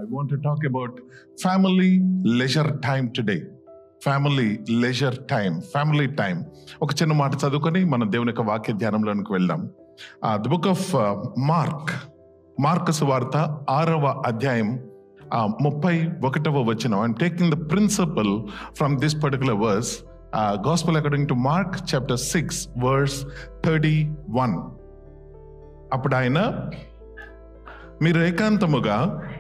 I want to talk about family leisure time today. Family leisure time, family time. ఒక చిన్న మాట చదువుకొని మనం దేవుని యొక్క వాక్య ధ్యానంలోనికి వెళ్దాం. ది బుక్ ఆఫ్ మార్కు సువార్త 6వ అధ్యాయం 31వ వచనం. I'm taking the principle from this particular verse. Gospel according to Mark chapter 6 verse 31. అప్పుడు ఆయన, మీరు ఏకాంతముగా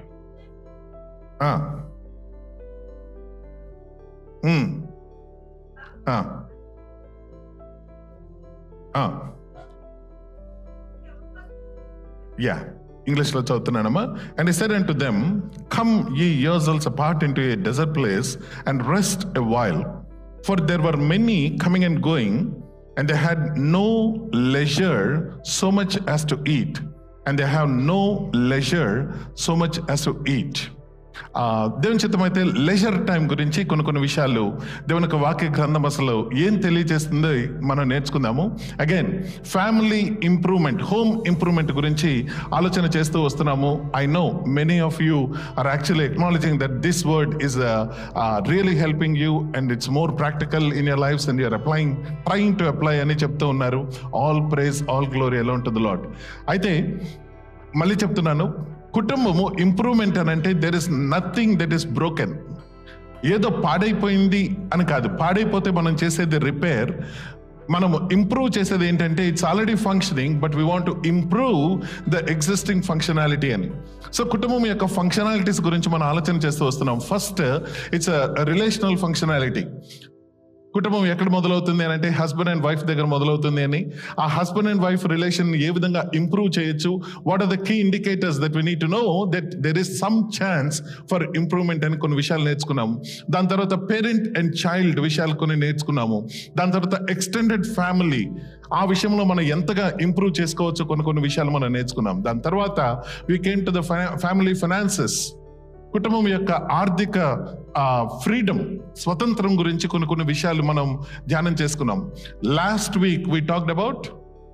ఇంగ్లీష్ లో చదువుతున్నానమ్మా. And he said unto them, come ye yourselves apart into a desert place and rest a while, for there were many coming and going, and they had no leisure so much as to eat, and they have no leisure so much as to eat. దేవుని చిత్తమైతే ledger time గురించి కొన్ని విషయాలు దేవుని యొక్క వాక్య గ్రంథం అసలు ఏం తెలియజేస్తుందో మనం నేర్చుకుందాము. Again family improvement, home improvement గురించి ఆలోచన చేస్తూ వస్తున్నాము. I know many of you are actually acknowledging that this word is really helping you and it's more practical in your lives and you're trying to apply అని చెప్తూ ఉన్నారు. All praise, all glory alone to the Lord. అయితే మళ్ళీ చెప్తున్నాను, కుటుంబము improvement అని అంటే there is nothing that is broken. ఏదో పాడైపోయింది అని కాదు. పాడైపోతే మనం చేసేది రిపేర్. మనము ఇంప్రూవ్ చేసేది ఏంటంటే it's already functioning but we want to improve the existing functionality అని. సో కుటుంబం యొక్క ఫంక్షనాలిటీస్ గురించి మనం ఆలోచన చేస్తూ వస్తున్నాం. First it's relational functionality. కుటుంబం ఎక్కడ మొదలవుతుంది అని అంటే హస్బెండ్ అండ్ వైఫ్ దగ్గర మొదలవుతుంది అని. ఆ హస్బెండ్ అండ్ వైఫ్ రిలేషన్ ఏ విధంగా ఇంప్రూవ్ చేయొచ్చు, what are the key indicators that we need to know that there is some chance for improvement అని కొన్ని విషయాలు నేర్చుకున్నాము. దాని తర్వాత పేరెంట్ అండ్ చైల్డ్ విషయాలు కొన్ని నేర్చుకున్నాము. దాని తర్వాత ఎక్స్టెండెడ్ ఫ్యామిలీ, ఆ విషయంలో మనం ఎంతగా ఇంప్రూవ్ చేసుకోవచ్చు కొన్ని విషయాలు మనం నేర్చుకున్నాం. దాని తర్వాత we came to the family finances, కుటుంబం యొక్క ఆర్థిక ఫ్రీడమ్, స్వతంత్రం గురించి కొన్ని విషయాలు మనం ధ్యానం చేసుకున్నాం. Last week we talked about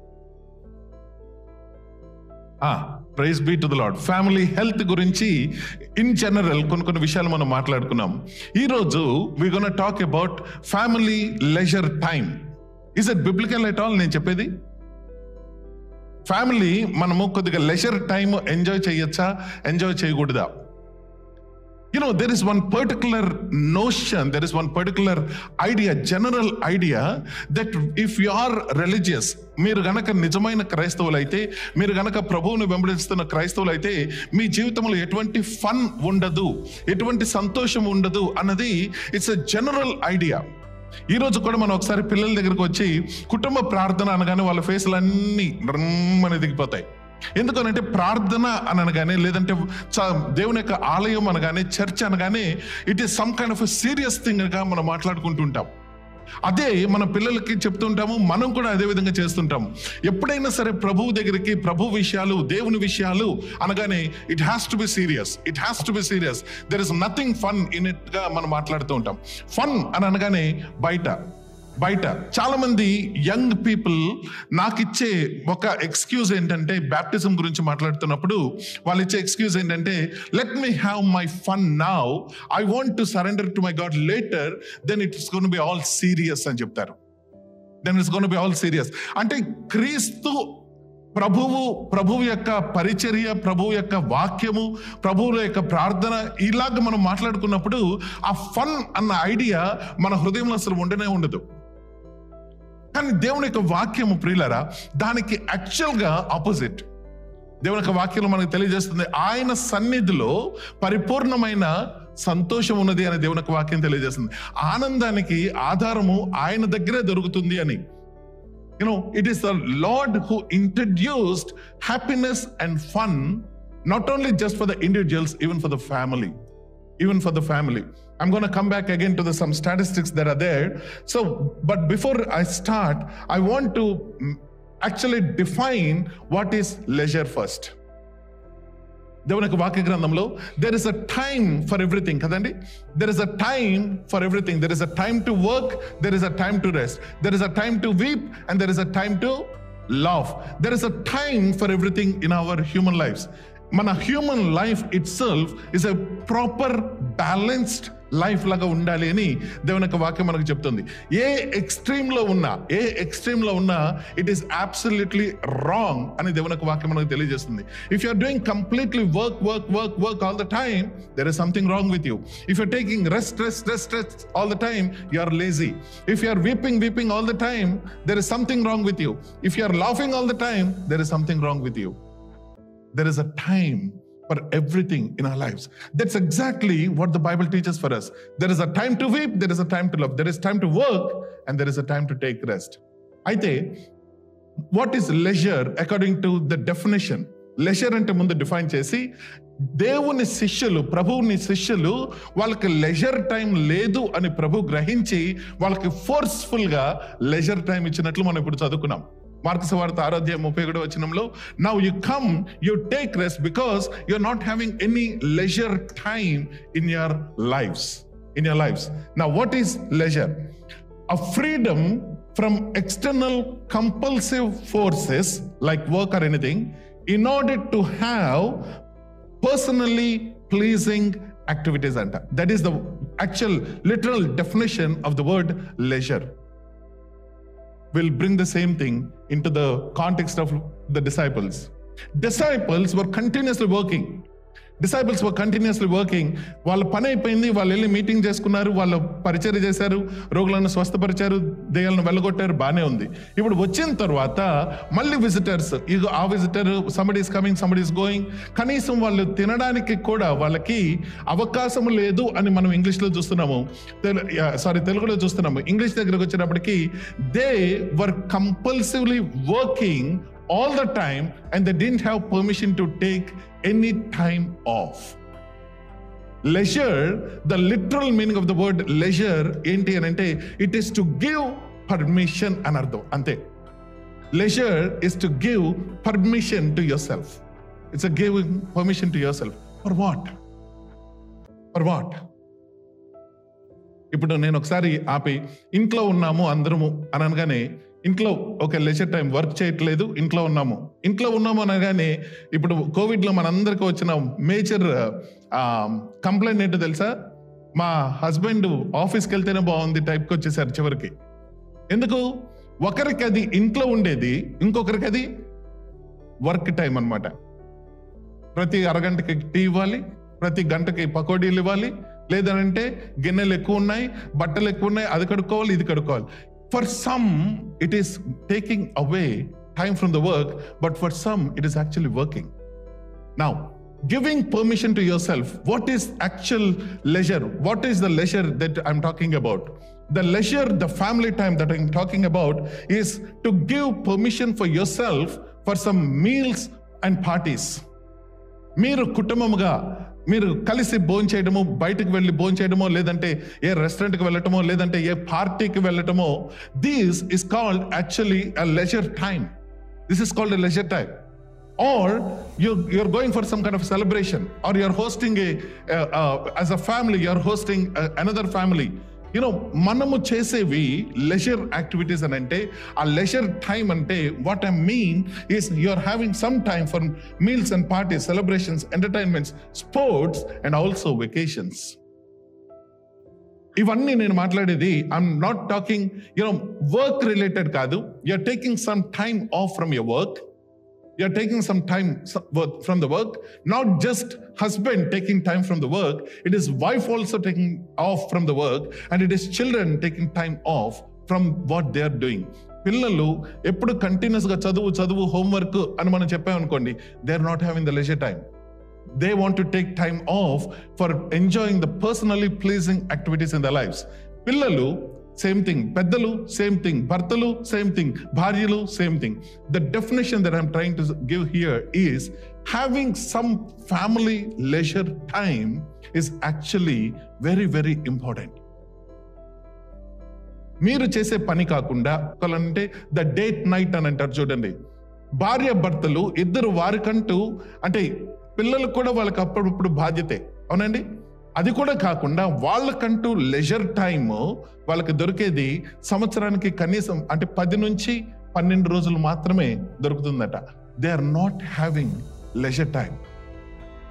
praise be to the Lord, family health గురించి ఇన్ జనరల్ కొన్ని విషయాలు మనం మాట్లాడుకున్నాం. ఈరోజు we gonna talk about family leisure time. Is it biblical at all? నేను చెప్పేది ఫ్యామిలీ మనము కొద్దిగా లెజర్ టైం ఎంజాయ్ చేయొచ్చా, ఎంజాయ్ చేయకూడదా? You know, there is one particular notion, there is one particular idea, general idea that if you are religious, మీరు గనక నిజమైన క్రైస్తవులైతే, మీరు గనక ప్రభువుని వెంబడిస్తున్న క్రైస్తవులైతే మీ జీవితంలో ఎటువంటి ఫన్ ఉండదు, ఎటువంటి సంతోషం ఉండదు అన్నది ఇట్స్ ఎ జనరల్ ఐడియా. ఈ రోజు కూడా మనం ఒకసారి పిల్లల దగ్గరకు వచ్చి కుటుంబ ప్రార్థన అనగానే వాళ్ళ ఫేస్లు అన్నీ రమ్మని దిగిపోతాయి. ఎందుకనంటే ప్రార్థన అని అనగానే, లేదంటే దేవుని యొక్క ఆలయం అనగానే, చర్చ్ అనగానే it is some kind of serious thing గా మనం మాట్లాడుకుంటుంటాం. అదే మన పిల్లలకి చెప్తుంటాము, మనం కూడా అదే విధంగా చేస్తుంటాము. ఎప్పుడైనా సరే ప్రభువు దగ్గరికి, ప్రభు విషయాలు, దేవుని విషయాలు అనగానే it has to be serious, it has to be serious. There is nothing fun in it గా మనం మాట్లాడుతూ ఉంటాం. ఫన్ అని అనగానే బయట చాలా మంది యంగ్ పీపుల్ నాకు ఇచ్చే ఒక ఎక్స్క్యూజ్ ఏంటంటే, బ్యాప్టిజం గురించి మాట్లాడుతున్నప్పుడు వాళ్ళు ఇచ్చే ఎక్స్క్యూజ్ ఏంటంటే, let me have my fun now, I want to surrender to my God later, then it's gonna be all serious అని చెప్తారు. Then it's gonna be all serious అంటే క్రీస్తు ప్రభువు యొక్క పరిచర్య, ప్రభువు యొక్క వాక్యము, ప్రభువుల యొక్క ప్రార్థన ఇలాగ మనం మాట్లాడుకున్నప్పుడు ఆ ఫన్ అన్న ఐడియా మన హృదయంలో అసలు ఉండనే ఉండదు. కానీ దేవుని యొక్క వాక్యము ప్రియులారా దానికి యాక్చువల్ గా ఆపోజిట్. దేవుని యొక్క వాక్యంలో మనకు తెలియజేస్తుంది ఆయన సన్నిధిలో పరిపూర్ణమైన సంతోషం ఉన్నది అని దేవుని యొక్క వాక్యం తెలియజేస్తుంది. ఆనందానికి ఆధారము ఆయన దగ్గరే దొరుకుతుంది అని. You know, it is the Lord who introduced happiness and fun, not only just for the individuals, even for the family. I'm going to come back again to some statistics that are there. So, but before I start, I want to actually define what is leisure first. దేవుని యొక్క వాక్య గ్రంథంలో there is a time for everything కదండి. there is a time for everything. there is a time to work, there is a time to rest, there is a time to weep, and there is a time to laugh. There is a time for everything in our human lives. మన human life itself is a proper balanced life లాగా ఉండాలి అని దేవుని యొక్క వాక్యం మనకు చెప్తుంది. ఏ extreme లో ఉన్నా ఇట్ ఈస్ అబ్సల్యూట్లీ రాంగ్ అని దేవుని యొక్క వాక్యం మనకు తెలియజేస్తుంది. If you are doing completely work all the time, there is something wrong with you. If you're taking rest all the time, you are lazy. If you are weeping all the time, there is something wrong with you. If you are laughing all the time, there is something wrong with you. There is a time for everything in our lives. That's exactly what the Bible teaches for us. There is a time to weep, there is a time to love, there is time to work, and there is a time to take rest. Aithe, what is leisure according to the definition? Leisure ante mundu define chesi, దేవుని శిష్యులు, ప్రభువుని శిష్యులు వాళ్ళకి ledger time లేదు అని ప్రభు గ్రహించి వాళ్ళకి forceful గా లెజర్ టైం ఇచ్చినట్లు మనం ఇప్పుడు చదువుకున్నాం. మార్కు సువార్త 6:37 now you come, you take rest because you're not having any leisure time in your lives. Now what is leisure? A freedom from external compulsive forces like work or anything in order to have personally pleasing activities anta. That is the actual literal definition of the word leisure. We'll bring the same thing into the context of the disciples. Disciples were continuously working. వాళ్ళ పని అయిపోయింది, వాళ్ళు వెళ్ళి meeting చేసుకున్నారు, వాళ్ళు పరిచర్య చేశారు, రోగులను స్వస్థపరిచారు, దెయ్యాలను వెళ్ళగొట్టారు, బానే ఉంది. ఇప్పుడు వచ్చిన తర్వాత మళ్ళీ విజిటర్స్, ఇగో ఆ visitor, somebody is coming, somebody is going, కనీసం వాళ్ళు తినడానికి కూడా వాళ్ళకి అవకాశం లేదు అని మనం ఇంగ్లీష్లో చూస్తున్నాము, తెలుగులో చూస్తున్నాము. ఇంగ్లీష్ దగ్గరకు వచ్చినప్పటికీ they were compulsively working all the time and they didn't have permission to take any time off. Leisure, the literal meaning of the word leisure enti anante, it is to give permission anardham ante. Leisure is to give permission to yourself. It's a giving permission to yourself. For what? ఇప్పుడు నేను ఒకసారి ఆపి ఇంట్లో ఉన్నాము అందరము అని అనగానే, ఇంట్లో ఒక లెజర్ టైం, వర్క్ చేయట్లేదు, ఇంట్లో ఉన్నాము అనగానే, ఇప్పుడు కోవిడ్లో మనందరికీ వచ్చిన మేజర్ కంప్లైంట్ ఏంటో తెలుసా? మా హస్బెండ్ ఆఫీస్కి వెళ్తేనే బాగుంది టైప్కి వచ్చేసారు చివరికి. ఎందుకు? ఒకరికి అది ఇంట్లో ఉండేది, ఇంకొకరికి అది వర్క్ టైం అన్నమాట. ప్రతి అరగంటకి టీ ఇవ్వాలి, ప్రతి గంటకి పకోడీలు ఇవ్వాలి, లేదంటే గిన్నెలు ఎక్కువ ఉన్నాయి, బట్టలు ఎక్కువ ఉన్నాయి, అది కడుక్కోవాలి, ఇది కడుక్కోవాలి. For some, it is taking away time from the work, but for some, it is actually working. Now, giving permission to yourself, what is actual leisure? What is the leisure that I'm talking about? The leisure, the family time that I'm talking about is to give permission for yourself for some meals and parties. మీరు కుటుంబముగా మీరు కలిసి భోంచేయడమో, బయటకు వెళ్ళి భోంచేయడమో, లేదంటే ఏ రెస్టారెంట్కి వెళ్ళటమో, లేదంటే ఏ పార్టీకి వెళ్ళటమో, this is called actually a leisure time. This is called a leisure time. Or you're going for some kind of celebration, or you're hosting as a family, you're hosting another family. మనము చేసేవి ledger activities అని అంటే, ఆ leisure time అంటే what I mean is you're having some time for meals and parties, celebrations, entertainments, sports and also vacations. ఇవన్నీ నేను మాట్లాడేది, I'm not talking work related కాదు. You're taking some time off from your work. You're taking some time from the work, not just husband taking time from the work, it is wife also taking off from the work, and it is children taking time off from what they are doing. పిల్లలు ఎప్పుడు continuous గా చదువు homework అని మనం చెప్పామనుకోండి, they are not having the leisure time. They want to take time off for enjoying the personally pleasing activities in their lives. పిల్లలు same thing, పెద్దలు same thing, భర్తలు సేమ్ థింగ్, భార్యలు same thing. The definition that I'm trying to give here is having some family leisure time is actually very, very important. మీరు చేసే పని కాకుండా అంటే the date night అని అంటారు చూడండి. భార్య భర్తలు ఇద్దరు వారికంటూ, అంటే పిల్లలు కూడా వాళ్ళకి అప్పుడప్పుడు బాధ్యతే, అవునండి. అది కూడా కాకుండా వాళ్ళకంటూ లెజర్ టైమ్ వాళ్ళకి దొరికేది సంవత్సరానికి కనీసం అంటే 10 నుంచి 12 రోజులు మాత్రమే దొరుకుతుందట. They are not having leisure time.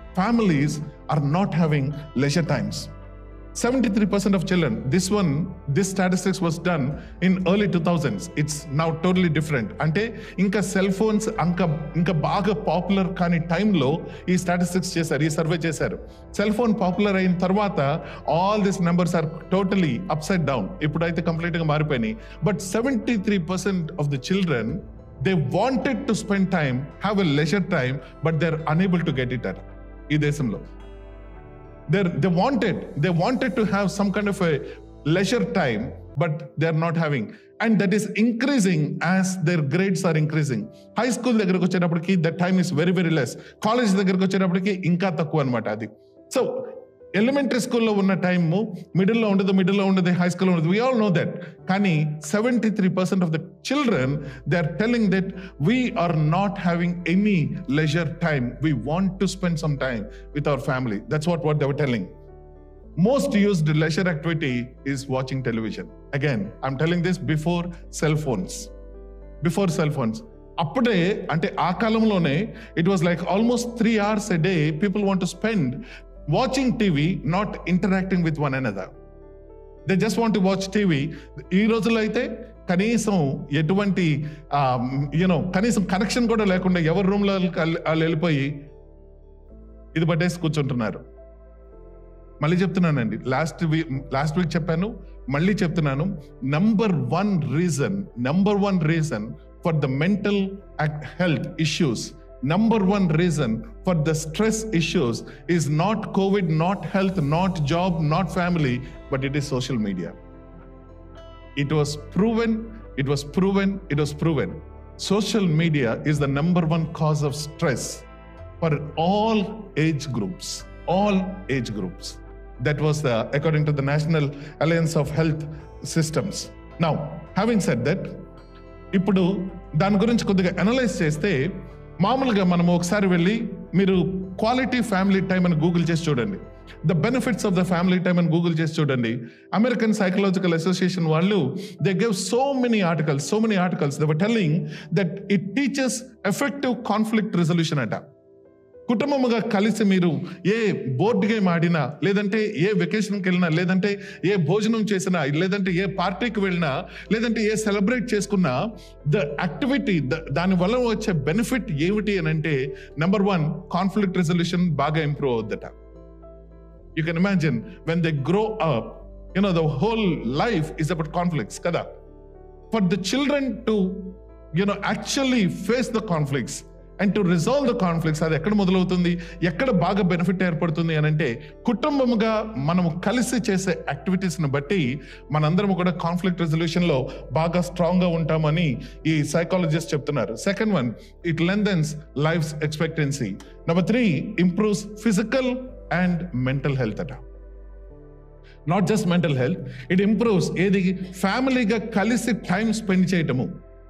families are not having leisure times. 73% of children, this statistics was done in early 2000s. It's now totally different. అంటే ఇంకా సెల్ ఫోన్స్ ఇంకా బాగా పాపులర్ కానీ టైంలో ఈ స్టాటిస్టిక్స్ చేశారు, ఈ సర్వే చేశారు. సెల్ ఫోన్ పాపులర్ అయిన తర్వాత all this numbers are totally upside down. ఇప్పుడైతే కంప్లీట్గా మారిపోయినాయి. But 73% of the children they wanted to spend time, have a leisure time, but they're unable to get it at ఈ దేశంలో. They wanted to have some kind of a leisure time, but they're not having, and that is increasing as their grades are increasing. High school దగ్గరకు వచ్చేటప్పటికి that time is very very less. College దగ్గరకు వచ్చేటప్పటికి ఇంకా తక్కువ అనమాట అది. So elementary స్కూల్లో ఉన్న టైము మిడిల్లో ఉండదు, హై స్కూల్లో ఉండదు. We all know that. కానీ 73% of the children they are telling that we are not having any leisure time. We want to spend some time with our family. That's what they were telling. Most used leisure activity is watching television. Again, I'm telling this before cell phones. అప్పుడే అంటే ఆ కాలంలోనే it was like almost 3 hours a day people want to spend watching TV, not interacting with one another. They just want to watch TV. ఈ రోజుల్లో అయితే కనీసం ఎటువంటి కనీసం కనెక్షన్ కూడా లేకుండా ఎవరి రూమ్లో వాళ్ళు వెళ్ళిపోయి ఇది పట్టేసి కూర్చుంటున్నారు. మళ్ళీ చెప్తున్నానండి, లాస్ట్ వీక్ చెప్పాను, మళ్ళీ చెప్తున్నాను. Number one reason for the mental health issues, number one reason for the stress issues is not COVID, not health, not job, not family, but it is social media. It was proven. Social media is the number one cause of stress for all age groups. That was according to the National Alliance of Health Systems. Now, having said that, ఇప్పుడు దాని గురించి కొద్దిగా analyse చేస్తే, మామూలుగా మనం ఒకసారి వెళ్ళి మీరు క్వాలిటీ ఫ్యామిలీ టైం అని గూగుల్ చేసి చూడండి. The benefits of the family time అని గూగుల్ చేసి చూడండి. అమెరికన్ సైకలాజికల్ అసోసియేషన్ వాళ్ళు they gave so many articles they were telling that it teachers effective conflict resolution అట. కుటుంబముగా కలిసి మీరు ఏ బోర్డ్ గేమ్ ఆడినా, లేదంటే ఏ వెకేషన్కి వెళ్ళినా, లేదంటే ఏ భోజనం చేసినా, లేదంటే ఏ పార్టీకి వెళ్ళినా, లేదంటే ఏ సెలబ్రేట్ చేసుకున్నా, ద యాక్టివిటీ దాని వల్ల వచ్చే బెనిఫిట్ ఏమిటి అని అంటే, నెంబర్ వన్, కాన్ఫ్లిక్ట్ రెజల్యూషన్ బాగా ఇంప్రూవ్ అవుద్దట. You can imagine when they grow up, the whole life is about conflicts కదా. For the children to actually face the conflicts and to resolve the conflicts, అది ఎక్కడ మొదలవుతుంది, ఎక్కడ బాగా benefit ఏర్పడుతుంది అని అంటే, కుటుంబముగా మనము కలిసి చేసే యాక్టివిటీస్ని బట్టి మనందరం కూడా కాన్ఫ్లిక్ట్ రెజల్యూషన్లో బాగా స్ట్రాంగ్గా ఉంటామని ఈ సైకాలజిస్ట్ చెప్తున్నారు. Second one, it lengthens life expectancy. Number 3, improves physical and mental health అట. Not just mental health, it improves ఏది, ఫ్యామిలీగా కలిసి టైం స్పెండ్ చేయటము,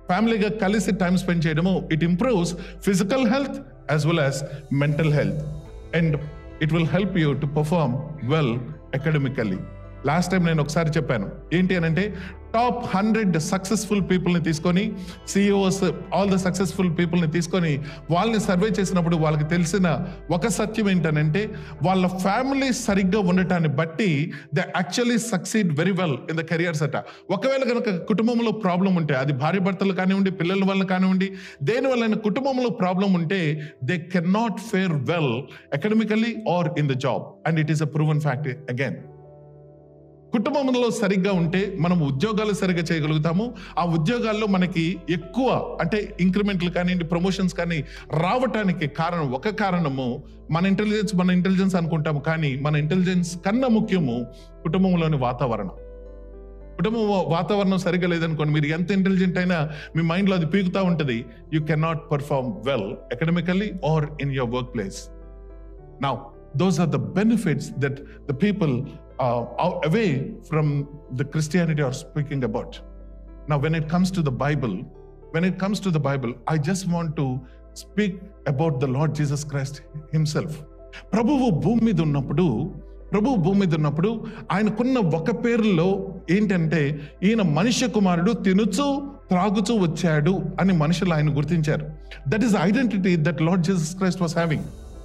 it improves physical health as well as mental health, and it will help you to perform well academically. Last time నేను ఒకసారి చెప్పాను ఏంటి అని అంటే, టాప్ 100 సక్సెస్ఫుల్ పీపుల్ని తీసుకొని, సిఇఓస్, ఆల్ ద సక్సెస్ఫుల్ పీపుల్ని తీసుకొని వాళ్ళని సర్వే చేసినప్పుడు వాళ్ళకి తెలిసిన ఒక సత్యం ఏంటనంటే, వాళ్ళ ఫ్యామిలీ సరిగ్గా ఉండటాన్ని బట్టి they actually succeed very well in the careers అట. ఒకవేళ కనుక కుటుంబంలో ప్రాబ్లం ఉంటే, అది భార్య భర్తలు కానివ్వండి, పిల్లల వల్ల కానివ్వండి, దేని వల్ల కుటుంబంలో ప్రాబ్లం ఉంటే, they can not fare well academically or in the job, and it is a proven fact. Again, కుటుంబంలో సరిగ్గా ఉంటే మనం ఉద్యోగాలు సరిగ్గా చేయగలుగుతాము. ఆ ఉద్యోగాల్లో మనకి ఎక్కువ అంటే ఇంక్రిమెంట్లు కానివ్వండి, ప్రమోషన్స్ కానీ రావటానికి ఒక కారణము మన ఇంటెలిజెన్స్ అనుకుంటాము, కానీ మన ఇంటెలిజెన్స్ కన్నా ముఖ్యము కుటుంబంలోని వాతావరణం. వాతావరణం సరిగ్గా లేదనుకోండి, మీరు ఎంత ఇంటెలిజెంట్ అయినా మీ మైండ్లో అది పీకుతా ఉంటుంది. You can not perform well academically or in your work place. Now those are the benefits that the people away from the Christianity are speaking about. Now when it comes to the Bible, I just want to speak about the Lord Jesus Christ himself. ప్రభువు భూమి మీద ఉన్నప్పుడు ఆయనకున్న ఒక పేరులో ఏంటంటే, ఈయన మనుష్య కుమారుడు, తినుచు త్రాగుచూ వచ్చాడు అని మనుషులు ఆయన గుర్తించారు. That is identity that Lord Jesus Christ was having.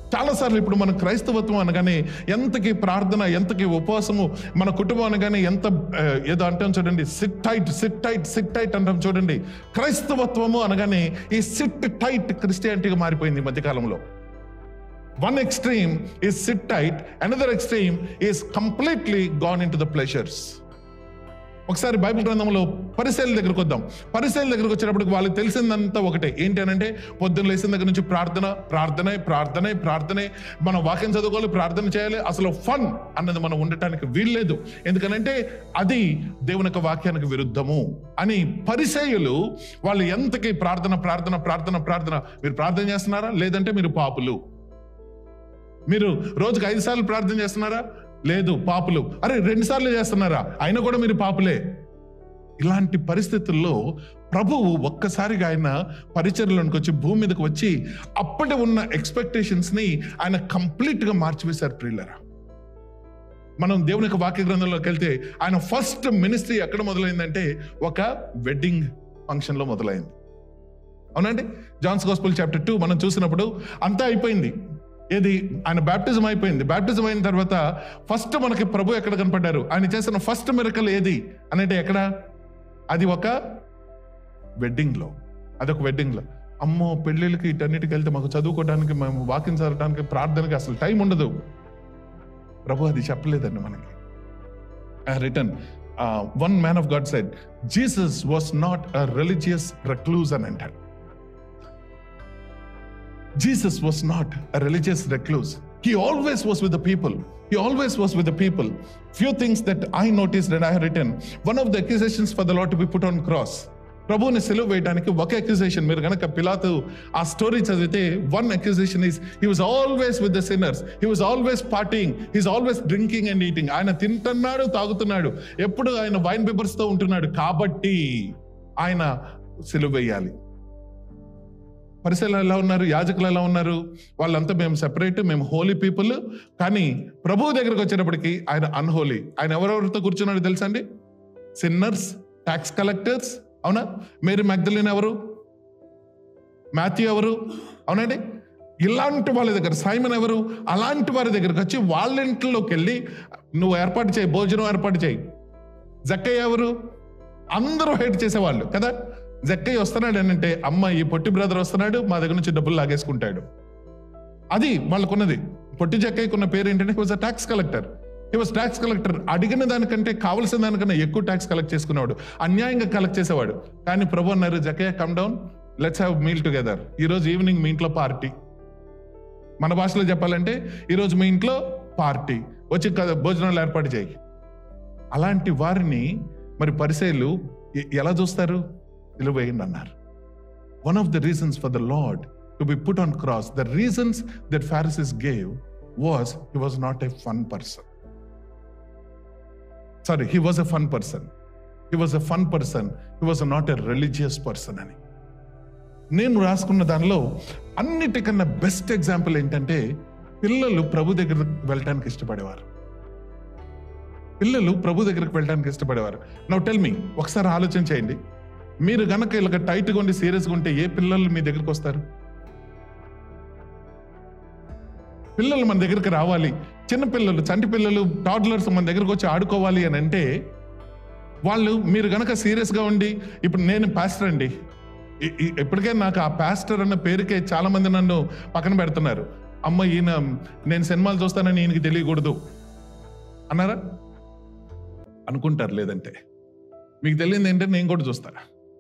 చాలాసార్లు ఇప్పుడు మన క్రైస్తవత్వం అనగానే ఎంతకి ప్రార్థన, ఎంతకి ఉపవాసము, మన కుటుంబం అనగానే ఎంత ఏదో అంటాం చూడండి, సిట్ టైట్ అంటాం చూడండి. క్రైస్తవత్వము అనగానే ఈ సిట్ టైట్ క్రిస్టియానిటీగా మారిపోయింది ఈ మధ్యకాలంలో. One extreme is sit tight, another extreme is completely gone into the pleasures. ఒకసారి బైబిల్ గ్రంథంలో పరిసయ్యుల దగ్గరకు వద్దాం. పరిసయ్యుల దగ్గరకు వచ్చినప్పుడు వాళ్ళకి తెలిసిందంతా ఒకటే, ఏంటి అనంటే పొద్దున్న లేచిన దగ్గర నుంచి ప్రార్థనే, మనం వాక్యం చదువుకోవాలి, ప్రార్థన చేయాలి. అసలు ఫన్ అన్నది మనం ఉండటానికి వీల్లేదు, ఎందుకనంటే అది దేవుని యొక్క వాక్యానికి విరుద్ధము అని పరిసయ్యులు వాళ్ళు ఎంతకి ప్రార్థన. మీరు ప్రార్థన చేస్తున్నారా? లేదంటే మీరు పాపులు. మీరు రోజుకి 5 సార్లు ప్రార్థన చేస్తున్నారా? లేదు, పాపులు. అరే 2 సార్లు చేస్తున్నారా? అయినా కూడా మీరు పాపులే. ఇలాంటి పరిస్థితుల్లో ప్రభువు ఒక్కసారిగా ఆయన పరిచర్యలోనికి వచ్చి భూమి మీదకి వచ్చి అప్పటి ఉన్న ఎక్స్పెక్టేషన్స్ ని ఆయన కంప్లీట్ గా మార్చివేశారు ప్రియులారా. మనం దేవుని యొక్క వాక్య గ్రంథంలోకి వెళ్తే ఆయన ఫస్ట్ మినిస్ట్రీ ఎక్కడ మొదలైందంటే ఒక వెడ్డింగ్ ఫంక్షన్ లో మొదలైంది. అవునండి, జాన్స్ గాస్పెల్ చాప్టర్ 2 మనం చూసినప్పుడు అంతా అయిపోయింది. ఏది, ఆయన బ్యాప్టిజం అయిపోయింది. బ్యాప్టిజం అయిన తర్వాత ఫస్ట్ మనకి ప్రభు ఎక్కడ కనపడ్డారు? ఆయన చేసిన ఫస్ట్ మిరకల్ ఏది అంటే ఎక్కడ? అది ఒక వెడ్డింగ్ లో. అదొక వెడ్డింగ్ లో. అమ్మో, పెళ్లిళ్ళకి ఇటన్నిటికి వెళ్తే మాకు చదువుకోవడానికి, మేము వాకింగ్ చదవడానికి, ప్రార్థనకి అసలు టైం ఉండదు. ప్రభు అది చెప్పలేదండి మనకి. Return one man of God said, Jesus was not a religious recluse అని అంటాడు. Jesus was not a religious recluse. He always was with the people. Few things that I noticed that I have written. One of the accusations for the Lord to be put on cross. ప్రభువుని సిలువ వేయడానికి ఒక accusation, మీరు కనుక పిలాతు ఆ story చదివితే, one accusation is he was always with the sinners. He was always partying. He's always drinking and eating. ఆయన తింటున్నాడు, తాగుతున్నాడు, ఎప్పుడు ఆయన వైన్ పేపర్స్ తో ఉంటున్నాడు, కాబట్టి ఆయన సిలువ వేయాలి. పరిసయ్యులు ఎలా ఉన్నారు? యాజకులు ఎలా ఉన్నారు? వాళ్ళంతా మేము సెపరేట్, మేము హోలీ పీపుల్. కానీ ప్రభువు దగ్గరకు వచ్చేటప్పటికి ఆయన అన్హోలీ. ఆయన ఎవరెవరితో కూర్చున్నాడు తెలుసా అండి? Sinners, tax collectors. అవునా? మేరీ మగ్దలిన్ ఎవరు? మాథ్యూ ఎవరు? అవునండి, ఇలాంటి వాళ్ళ దగ్గర. సైమన్ ఎవరు? అలాంటి వారి దగ్గరకు వచ్చి వాళ్ళ ఇంట్లోకి వెళ్ళి నువ్వు ఏర్పాటు చేయి, భోజనం ఏర్పాటు చేయి. జక్కయ్య ఎవరు? అందరూ హైట్ చేసేవాళ్ళు కదా. జక్కయ్య వస్తున్నాడు అంటే, అమ్మ ఈ పొట్టి బ్రదర్ వస్తున్నాడు, మా దగ్గర నుంచి డబ్బులు లాగేసుకుంటాడు. అది వాళ్ళకున్నది. పొట్టి జక్కయ్యకున్న పేరు ఏంటంటే he was a tax collector. అడిగిన దానికంటే, కావలసిన దానికన్నా ఎక్కువ ట్యాక్స్ కలెక్ట్ చేసుకునేవాడు, అన్యాయంగా కలెక్ట్ చేసేవాడు. కానీ ప్రభు అన్నారు, Jakkayya come down, let's have meal together. ఈరోజు ఈవినింగ్ మీ ఇంట్లో పార్టీ. మన భాషలో చెప్పాలంటే ఈరోజు మీ ఇంట్లో పార్టీ, వచ్చి భోజనాలు ఏర్పాటు చేయి. అలాంటి వారిని మరి పరిసయ్యులు ఎలా చూస్తారు? నిలువేయండి అన్నారు. One of the reasons for the Lord to be put on cross, the reasons that Pharisees gave was he was not a fun person. Sorry, he was a fun person. He was not a religious person అని. నేను రాసుకున్న దానిలో అన్నిటికన్నా best example ఏంటంటే, పిల్లలు ప్రభు దగ్గరకు వెళ్ళడానికి ఇష్టపడేవారు. నౌ టెల్ మీ, ఒకసారి ఆలోచన చేయండి. మీరు గనక ఇలా టైట్గా ఉండి సీరియస్గా ఉంటే ఏ పిల్లలు మీ దగ్గరికి వస్తారు? పిల్లలు మన దగ్గరికి రావాలి, చిన్న పిల్లలు, చంటి పిల్లలు, టాడ్లర్స్ మన దగ్గరకు వచ్చి ఆడుకోవాలి అని అంటే వాళ్ళు, మీరు గనక సీరియస్గా ఉండి, ఇప్పుడు నేను పాస్టర్ అండి, ఇప్పటికే నాకు ఆ పాస్టర్ అన్న పేరుకే చాలా మంది నన్ను పక్కన పెడుతున్నారు. అమ్మ, ఈయన నేను సినిమాలు చూస్తానని ఈయనకి తెలియకూడదు అన్నారా? అనుకుంటారు. లేదంటే మీకు తెలియదు ఏంటంటే నేను కూడా చూస్తాను.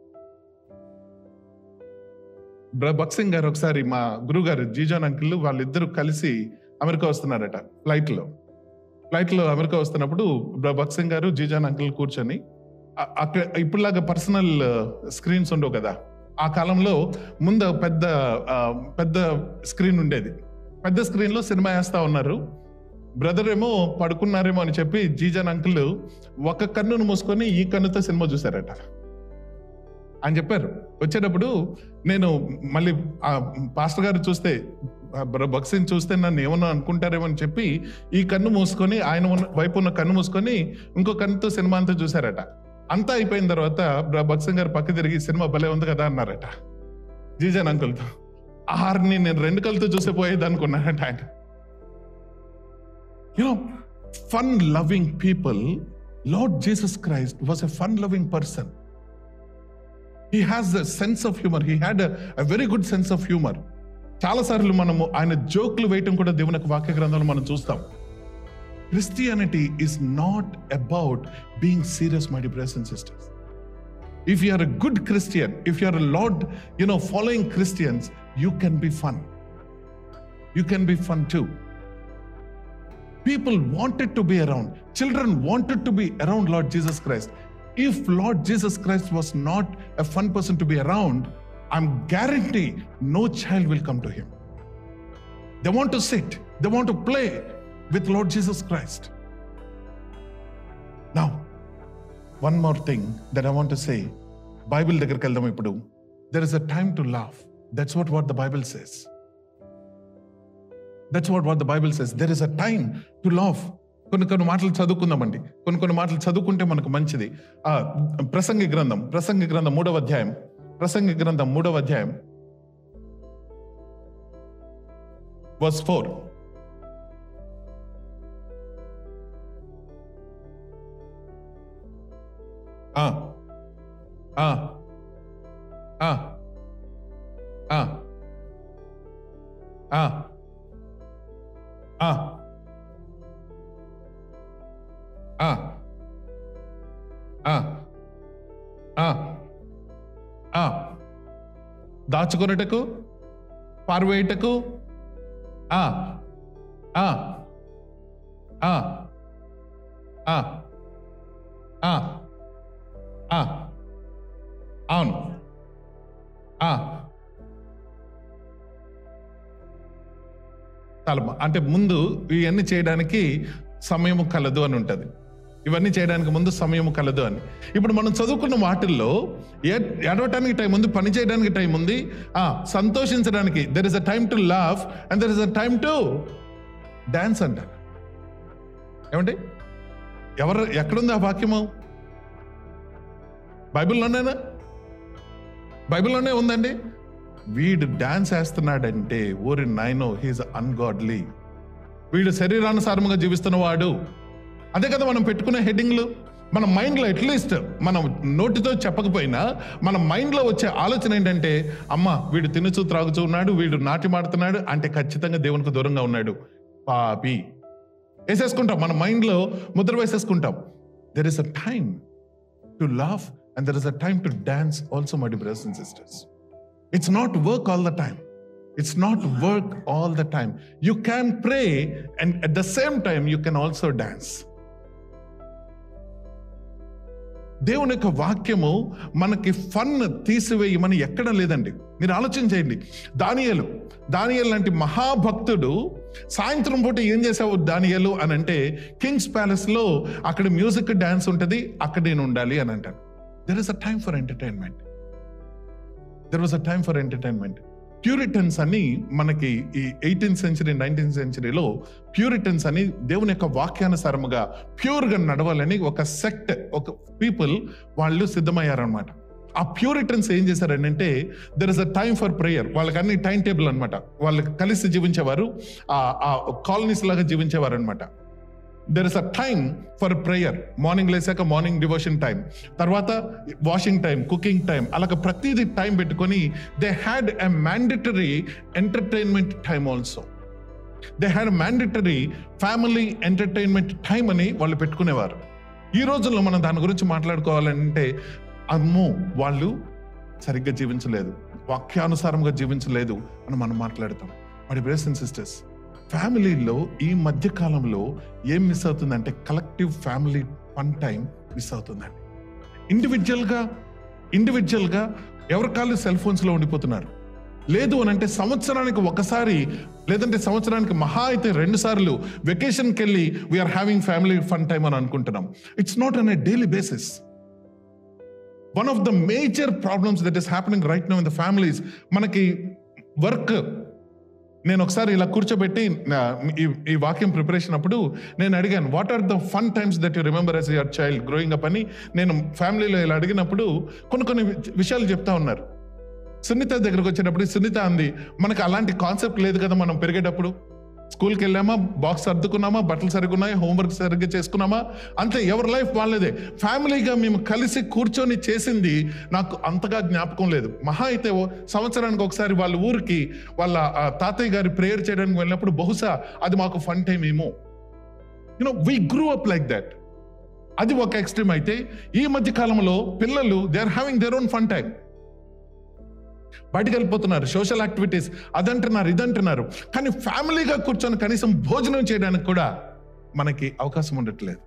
బక్సింగ్ గారు ఒకసారి, మా గురువు గారు జీజాన్ అంకిల్, వాళ్ళిద్దరూ కలిసి అమెరికా వస్తున్నారట. ఫ్లైట్లో అమెరికా వస్తున్నప్పుడు బక్సింగ్ గారు, జీజాన్ అంకిల్ కూర్చొని, అక్కడ ఇప్పుడులాగా పర్సనల్ స్క్రీన్స్ ఉండవు కదా. ఆ కాలంలో ముందు పెద్ద స్క్రీన్ ఉండేది. పెద్ద స్క్రీన్లో సినిమా వేస్తా ఉన్నారు. బ్రదర్ ఏమో పడుకున్నారేమో అని చెప్పి జీజాన్ అంకుల్ ఒక కన్నును మూసుకొని ఈ కన్నుతో సినిమా చూశారట అని చెప్పారు. వచ్చేటప్పుడు నేను మళ్ళీ పాస్టర్ గారు చూస్తే, బక్సింగ్ చూస్తే నన్ను ఏమన్నా అనుకుంటారేమో అని చెప్పి ఈ కన్ను మూసుకొని, ఆయన వైపు ఉన్న కన్ను మూసుకొని ఇంకో కన్నుతో సినిమా అంతా చూశారట. అంతా అయిపోయిన తర్వాత బక్సింగ్ గారు పక్క తిరిగి, సినిమా భలే ఉంది కదా అన్నారట జీజాన్ అంకుల్తో. ఆహారాన్ని నేను 2 కళ్ళతో చూసే పోయేది అనుకున్నానంట ఆయన. Fun loving people, Lord Jesus Christ was a fun loving person. He has a sense of humor. He had a very good sense of humor. చాలా సార్లు మనము ఆయన జోక్లు వేయటం కూడా దేవుని యొక్క వాక్య గ్రంథంలో మనం చూస్తాం. Christianity is not about being serious, my dear brothers and sisters. If you are a good Christian, if you are a Lord, following Christians, you can be fun. You can be fun too. People wanted to be around. Children wanted to be around Lord Jesus Christ. If Lord Jesus Christ was not a fun person to be around, I'm guarantee no child will come to him. They want to sit, they want to play with Lord Jesus Christ. Now, one more thing that I want to say. Bible దగ్గరికి వెళ్దాం ఇప్పుడు. There is a time to laugh. That's what the Bible says. That's what the Bible says. There is a time to laugh. కొన్ని మాటలు చదువుకుందామండి. కొన్ని మాటలు చదువుకుంటే మనకు మంచిది. ప్రసంగి గ్రంథం 3వ అధ్యాయం. ప్రసంగి గ్రంథం 3వ అధ్యాయం verse 4. దాచుకొనుటకు, పారవేయుటకు, అవును, అంటే ముందు ఇవన్నీ చేయడానికి సమయము కలదు అని ఉంటుంది. ఇవన్నీ చేయడానికి ముందు సమయం కలదు అని. ఇప్పుడు మనం చదువుకున్న వాటిల్లో ఏడవటానికి టైం ఉంది, పని చేయడానికి టైం ఉంది, సంతోషించడానికి there is a time to laugh and there is a time to dance అంటారు. ఏమండి, ఎక్కడుంది ఆ వాక్యము? బైబిల్లోనే ఉందండి. వీడు డాన్స్ వేస్తున్నాడంటే ఓరి నాయనో, హీఈస్ అన్గాడ్లీ, వీడు శరీరానుసారముగా జీవిస్తున్నవాడు. అదే కదా మనం పెట్టుకునే హెడ్డింగ్లు. మన మైండ్లో అట్లీస్ట్ మనం నోటితో చెప్పకపోయినా మన మైండ్లో వచ్చే ఆలోచన ఏంటంటే, అమ్మ వీడు తినుచు త్రాగుచూ ఉన్నాడు, వీడు నాట్యమాడుతున్నాడు అంటే ఖచ్చితంగా దేవునికి దూరంగా ఉన్నాడు, పాపి వేసేసుకుంటాం. మన మైండ్లో ముద్ర వేసేసుకుంటాం. There is a time to laugh and there is a time to dance also, my dear brothers and sisters. It's not work all the time. It's not work all the time. You can pray and at the same time you can also dance. దేవుని యొక్క వాక్యము మనకి fun తీసివేయమని ఎక్కడ లేదండి. మీరు ఆలోచన చేయండి. దానియేలు లాంటి మహాభక్తుడు సాయంత్రం పూట ఏం చేసావు దానియేలు అని అంటే, కింగ్స్ ప్యాలెస్ లో అక్కడ మ్యూజిక్ డాన్స్ ఉంటుంది, అక్కడ నేను ఉండాలి అని అంటాను. There is a time for entertainment. There was a time for entertainment. Puritans అని మనకి ఈ 18th century 19th centuryలో ప్యూరిటన్స్ అని దేవుని యొక్క వాక్యానుసారముగా ప్యూర్గా నడవాలని ఒక సెక్ట్, ఒక పీపుల్ వాళ్ళు సిద్ధమయ్యారనమాట. ఆ ప్యూరిటన్స్ ఏం చేశారంటే, there is a time for prayer. వాళ్ళకి అన్ని టైం టేబుల్ అనమాట. వాళ్ళు కలిసి జీవించేవారు, ఆ కాలనీస్ లాగా జీవించేవారు అనమాట. There is a time for prayer. Morning లేసాక మార్నింగ్ డివోషన్ టైం, తర్వాత వాషింగ్ టైం, కుకింగ్ టైం, అలాగ ప్రతిదీ టైం పెట్టుకొని they had a mandatory entertainment time also. They had mandatory family entertainment time అని వాళ్ళు పెట్టుకునేవారు. ఈ రోజుల్లో మనం దాని గురించి మాట్లాడుకోవాలంటే, అమ్మో వాళ్ళు సరిగ్గా జీవించలేదు, వాక్యానుసారంగా జీవించలేదు అని మనం మాట్లాడతాం. మరి బ్రదర్స్ అండ్ సిస్టర్స్, ఫ్యామిలీలో ఈ మధ్య కాలంలో ఏం మిస్ అవుతుందంటే, collective family fun time miss అవుతుందండి. ఇండివిజువల్గా ఎవరి కాళ్ళు సెల్ ఫోన్స్లో ఉండిపోతున్నారు. లేదు అని అంటే సంవత్సరానికి ఒకసారి, లేదంటే సంవత్సరానికి మహా అయితే 2 సార్లు వెకేషన్కి వెళ్ళి we are having family fun time అని అనుకుంటున్నాం. It's not on a daily basis. One of the major problems that is happening right now in the families, మనకి వర్క్. నేను ఒకసారి ఇలా కూర్చోబెట్టి ఈ వాక్యం ప్రిపరేషన్ అప్పుడు నేను అడిగాను, what are the fun times that you remember as your child growing up అని నేను ఫ్యామిలీలో ఇలా అడిగినప్పుడు కొన్ని విషయాలు చెప్తా ఉన్నారు. సునీత దగ్గరకు వచ్చేటప్పుడు సునీత అంది, మనకు అలాంటి కాన్సెప్ట్ లేదు కదా మనం పెరిగేటప్పుడు. స్కూల్కి వెళ్ళామా, బాక్స్ సర్దుకున్నామా, బట్టలు సరిగున్నాయి, హోంవర్క్ సరిగ్గా చేసుకున్నామా, అంతే. ఎవరి లైఫ్ వాళ్ళదే. ఫ్యామిలీగా మేము కలిసి కూర్చొని చేసింది నాకు అంతగా జ్ఞాపకం లేదు. మహా అయితే సంవత్సరానికి ఒకసారి వాళ్ళ ఊరికి వాళ్ళ తాతయ్య గారి ప్రేయర్ చేయడానికి వెళ్ళినప్పుడు బహుశా అది మాకు ఫన్ టైం ఏమో. We grew up like that. అది ఒక ఎక్స్ట్రీమ్. అయితే ఈ మధ్య కాలంలో పిల్లలు they are having their own fun time. బయటకు వెళ్ళిపోతున్నారు, సోషల్ యాక్టివిటీస్ అదంటున్నారు ఇదంటున్నారు, కానీ ఫ్యామిలీగా కూర్చొని కనీసం భోజనం చేయడానికి కూడా మనకి అవకాశం ఉండట్లేదు.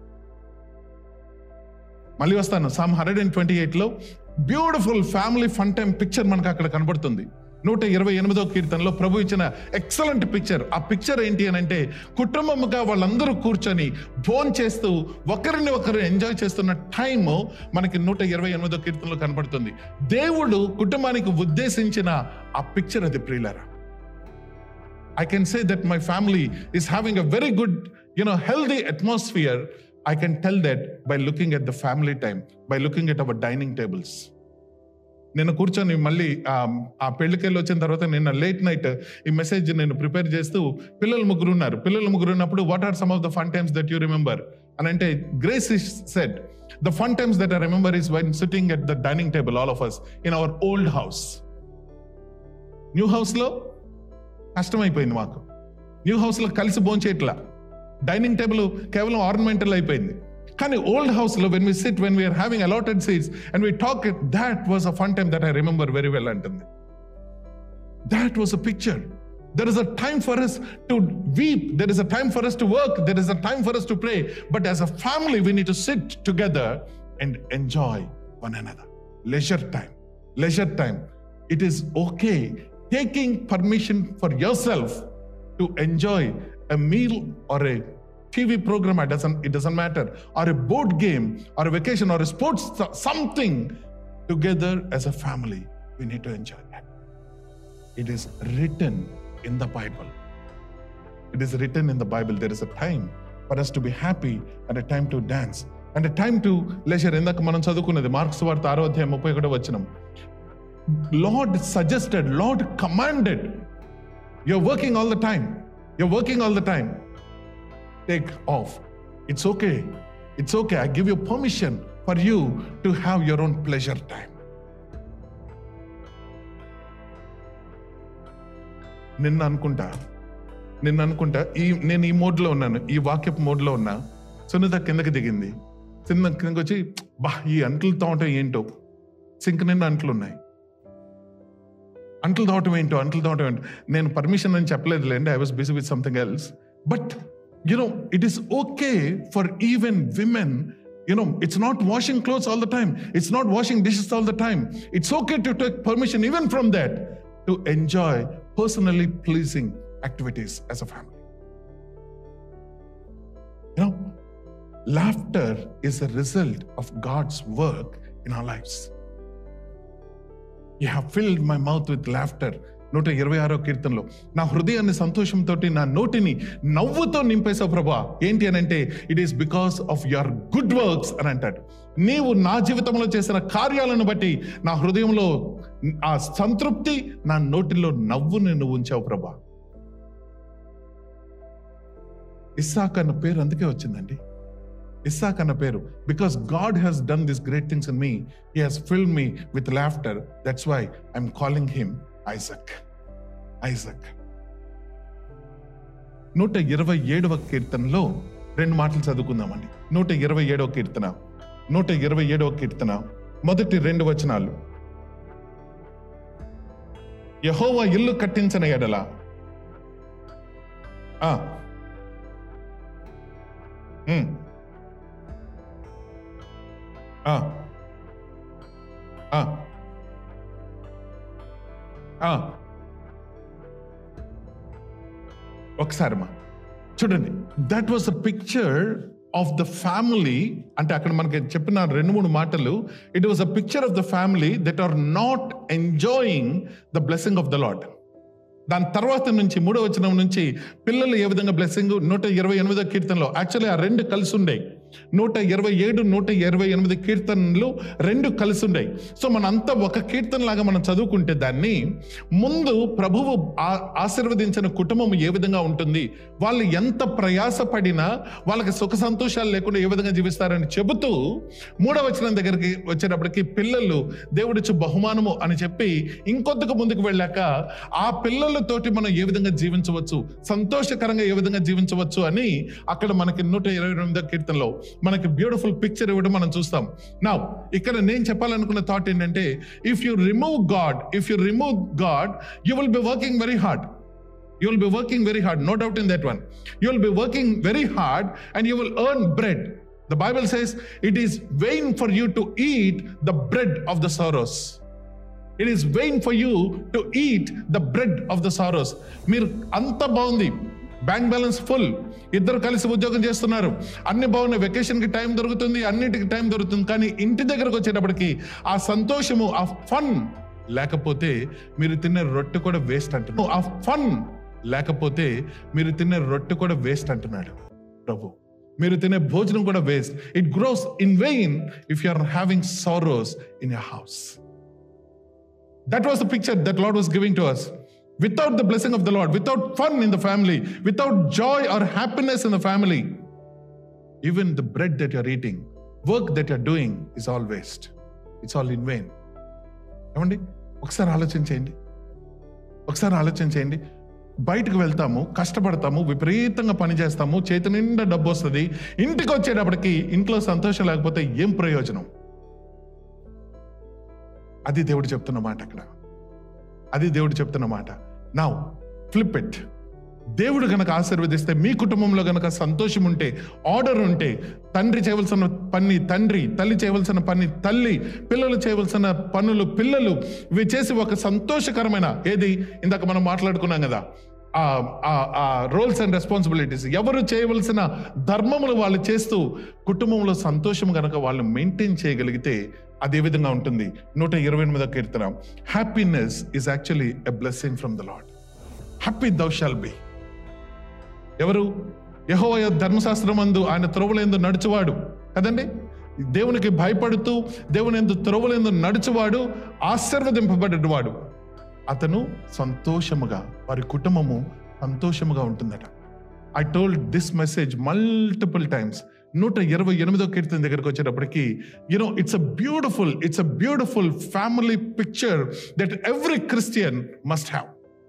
మళ్ళీ వస్తాను, Psalm 128లో beautiful family fun time picture మనకు అక్కడ కనబడుతుంది. 128వ కీర్తనలో ప్రభు ఇచ్చిన ఎక్సలెంట్ పిక్చర్. ఆ పిక్చర్ ఏంటి అని అంటే, కుటుంబముగా వాళ్ళందరూ కూర్చొని భోజనం చేస్తూ ఒకరిని ఒకరు ఎంజాయ్ చేస్తున్న టైం మనకి 128వ కీర్తనలో కనబడుతుంది. దేవుడు కుటుంబానికి ఉద్దేశించిన ఆ పిక్చర్ అది ప్రియులారా. I can say that my family is having a very good, healthy atmosphere. I can tell that by looking at the family time, by looking at our dining tables. నేను కూర్చొని మళ్ళీ ఆ పెళ్లికెళ్ళి వచ్చిన తర్వాత నిన్న లేట్ నైట్ ఈ message నేను prepare చేస్తూ పిల్లలు ముగ్గురు ఉన్నప్పుడు what are some of the fun times that you remember అని అంటే, Grace said the fun times that I remember is when sitting at the dining table all of us in our old house. New house లో కష్టమైపోయింది మాకు. New house లో కలిసి భోంచేట్లా, dining table కేవలం ornamental అయిపోయింది. కానీ ఓల్డ్ హౌస్ లో when we are having allotted seats and we talk, that was a fun time that I remember very well అంటుంది. That was a picture. There is a time for us to weep, there is a time for us to work, there is a time for us to pray, but as a family we need to sit together and enjoy one another. Leisure time. It is okay taking permission for yourself to enjoy a meal or a TV program, it doesn't matter, or a board game or a vacation or a sports, something together as a family. We need to enjoy that. It is written in the Bible. There is a time for us to be happy and a time to dance and a time to leisure. ఇందాక మనం చదువుకున్నది marks సువార్త 6వ అధ్యాయం 31వ వచనం. Lord suggested, Lord commanded, you're working all the time. Take off. It's okay. I give you permission for you to have your own pleasure time. నిన్న అనుకుంటా నేను ఈ మోడ్లో ఉన్నాను, ఈ వాక్యపు మోడ్లో ఉన్నా. సునీత కిందకి దిగింది. కిందకి వచ్చి, ఈ అంట్లతో ఉంటాయి ఏంటో, సింక్ నిండా అంట్లు ఉన్నాయి, అంట్లు తోవటం ఏంటో. నేను పర్మిషన్ అని చెప్పలేదులేండి, I was busy with something else. But it is okay for even women. It's not washing clothes all the time, it's not washing dishes all the time. It's okay to take permission even from that to enjoy personally pleasing activities as a family. Laughter is a result of God's work in our lives. You have filled my mouth with laughter. 126వ కీర్తనలో, నా హృదయాన్ని సంతోషంతో, నా నోటిని నవ్వుతో నింపేశావు ప్రభా. ఏంటి అని అంటే, it is because of your good works అని అంటాడు. నీవు నా జీవితంలో చేసిన కార్యాలను బట్టి నా హృదయంలో ఆ సంతృప్తి, నా నోటిలో నవ్వుని నువ్వు ఉంచావు ప్రభా. ఇస్సాక్ అన్న పేరు అందుకే వచ్చిందండి. ఇస్సాక్ అన్న పేరు, because God has done this great things in me, he has filled me with laughter. That's why I'm calling him Isaac. 127వ కీర్తనలో 2 మాటలు చదువుకుందామండి. 127వ కీర్తన మొదటి 2 వచనాలు. యెహోవా ఇల్లు కట్టించిన ఎడల ఒకసారి చూడండి, that was a picture of the family. అంటే అక్కడ మనకి చెప్పిన 2-3 మాటలు, it was a picture of the family that are not enjoying the blessing of the Lord. దాని తర్వాత నుంచి 3వ వచనం నుంచి పిల్లలు ఏ విధంగా బ్లెస్సింగ్, 128వ కీర్తనలో యాక్చువల్లీ ఆ 2 కలిసి ఉండే. 127, 128 కీర్తనలు రెండు కలిసి ఉన్నాయి. సో మనంతా ఒక కీర్తన లాగా మనం చదువుకుంటే దాన్ని ముందు ప్రభువు ఆశీర్వదించిన కుటుంబం ఏ విధంగా ఉంటుంది, వాళ్ళు ఎంత ప్రయాసపడినా వాళ్ళకి సుఖ సంతోషాలు లేకుండా ఏ విధంగా జీవిస్తారని చెబుతూ 3వ వచనం దగ్గరికి వచ్చేటప్పటికి పిల్లలు దేవుడిచ్చు బహుమానము అని చెప్పి ఇంకొద్దుకు ముందుకు వెళ్ళాక ఆ పిల్లలతోటి మనం ఏ విధంగా జీవించవచ్చు, సంతోషకరంగా ఏ విధంగా జీవించవచ్చు అని అక్కడ మనకి 128వ కీర్తనలో మనకి బ్యూటిఫుల్ పిక్చర్ ఇవ్వడం మనం చూస్తాం. నా ఇక్కడ నేను చెప్పాలనుకున్న థాట్ ఏంటంటే, if you remove God you will be working very hard. You will be working very hard, no doubt in that one. You will be working very hard and you will earn bread. The Bible says it is vain for you to eat the bread of the sorrows. It is vain for you to eat the bread of the sorrows. మీరు అంత బాగుంది, bank balance full, ఇద్దరు కలిసి ఉద్యోగం చేస్తున్నారు, అన్ని బాగున్నాయి, వెకేషన్కి time దొరుకుతుంది, అన్నిటికి టైం దొరుకుతుంది, కానీ ఇంటి దగ్గరకు వచ్చేటప్పటికి ఆ సంతోషము, ఆ ఫన్ లేకపోతే మీరు తినే రొట్టె కూడా వేస్ట్ అంటున్నారు. ఆ ఫన్ లేకపోతే మీరు తినే రొట్టె కూడా వేస్ట్ అంటున్నాడు ప్రభు. మీరు తినే భోజనం కూడా waste. It grows in vain if you are having sorrows in your house. That was the picture that Lord was giving to us. Without the blessing of the Lord, without fun in the family, without joy or happiness in the family, even the bread that you're eating, work that you're doing is all waste. It's all in vain. ఏమండి, ఒకసారి ఆలోచన చేయండి. బయటకు వెళ్తాము, కష్టపడతాము, విపరీతంగా పని చేస్తాము, చేతి నిండా డబ్బు వస్తుంది, ఇంటికి వచ్చేటప్పటికి ఇంట్లో సంతోషం లేకపోతే ఏం ప్రయోజనం? అది దేవుడు చెప్తున్న మాట అక్కడ. అది దేవుడు చెప్తున్న మాట. Now flip it. దేవుడు గనక ఆశీర్వదిస్తే, మీ కుటుంబంలో గనక సంతోషం ఉంటే, ఆర్డర్ ఉంటే, తండ్రి చేయవలసిన పని తండ్రి, తల్లి చేయవలసిన పని తల్లి, పిల్లలు చేయవలసిన పనులు పిల్లలు, ఇవి చేసి ఒక సంతోషకరమైన, ఏది ఇందాక మనం మాట్లాడుకున్నాం కదా, ఆ రోల్స్ అండ్ రెస్పాన్సిబిలిటీస్, ఎవరు చేయవలసిన ధర్మములు వాళ్ళు చేస్తూ కుటుంబంలో సంతోషం గనక వాళ్ళు మెయింటైన్ చేయగలిగితే అదే విధంగా ఉంటుంది. 128వ కీర్తన, happiness is actually a blessing from the Lord. Happy thou shalt be. ఎవరు? యెహోవా ధర్మశాస్త్రమందు ఆయన త్రోవలందు నడుచువాడు కదండి. దేవునికి భయపడుతూ దేవుని యందు త్రోవలందు నడుచువాడు ఆశీర్వదింపబడ్డవాడు. అతను సంతోషముగా, వారి కుటుంబము సంతోషముగా ఉంటుందట. I told this message multiple times. 128వ కీర్తన దగ్గరికి వచ్చేటప్పటికి, it's a beautiful family picture that every Christian must have.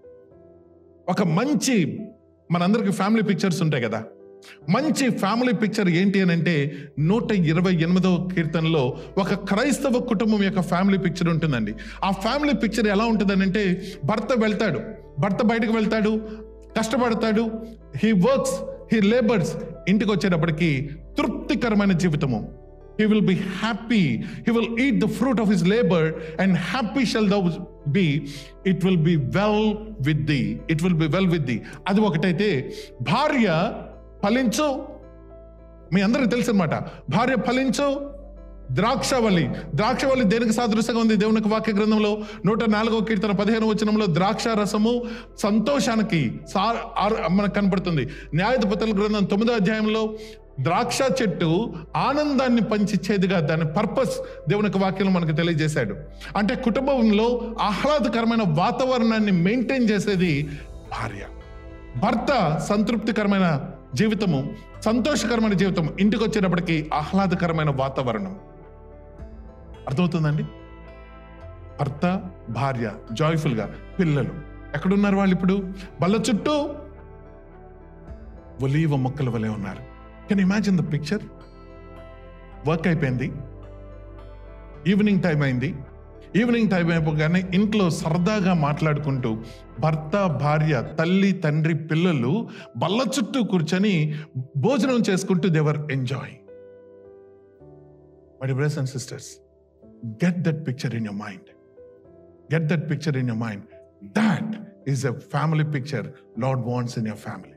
ఒక మంచి, మనందరికి ఫ్యామిలీ పిక్చర్స్ ఉంటాయి కదా, మంచి ఫ్యామిలీ పిక్చర్ ఏంటి అని అంటే 128వ కీర్తనలో ఒక క్రైస్తవ కుటుంబం యొక్క ఫ్యామిలీ పిక్చర్ ఉంటుందండి. ఆ ఫ్యామిలీ పిక్చర్ ఎలా ఉంటుందని అంటే, భర్త బయటకు వెళ్తాడు, కష్టపడతాడు, హీ వర్క్స్, హీ లేబర్స్, ఇంటికి వచ్చేటప్పటికి తృప్తికరమైన జీవితము. He will be happy. He will eat the fruit of his labor and happy shall thou be. It will be well with thee. It will be well with thee. అది ఒకటైతే, భార్య ఫలించు, మీ అందరికి తెలుసు అనమాట, భార్య ఫలించు, ద్రాక్షవల్లి దేనికి సాదృశ్యంగా ఉంది దేవునికి వాక్య గ్రంథంలో? 104వ కీర్తన 15వ వచనంలో ద్రాక్ష రసము సంతోషానికి మనకు కనపడుతుంది. న్యాయాధిపతుల గ్రంథం 9వ అధ్యాయంలో ద్రాక్ష చెట్టు ఆనందాన్ని పంచిచ్చేదిగా దాని పర్పస్ దేవునికి వాక్యంలో మనకు తెలియజేశాడు. అంటే కుటుంబంలో ఆహ్లాదకరమైన వాతావరణాన్ని మెయింటైన్ చేసేది భార్య. భర్త సంతృప్తికరమైన జీవితము, సంతోషకరమైన జీవితం, ఇంటికి వచ్చేటప్పటికి ఆహ్లాదకరమైన వాతావరణం. అర్థమవుతుందండి? భర్త, భార్య జాయ్ఫుల్ గా, పిల్లలు ఎక్కడున్నారు? వాళ్ళు ఇప్పుడు బల్ల చుట్టూ ఒలీవ మొక్కల వలె ఉన్నారు. Can imagine the picture? Work అయిపోయింది, ఈవినింగ్ టైం అయింది, ఈవినింగ్ టైం అయిపోగానే ఇంట్లో సరదాగా మాట్లాడుకుంటూ భర్త, భార్య, తల్లి, తండ్రి, పిల్లలు బల్ల చుట్టూ కూర్చొని భోజనం చేసుకుంటూ they were enjoy. My dear brothers and sisters, get that picture in your mind. Get that picture in your mind. That is a family picture Lord wants in your family.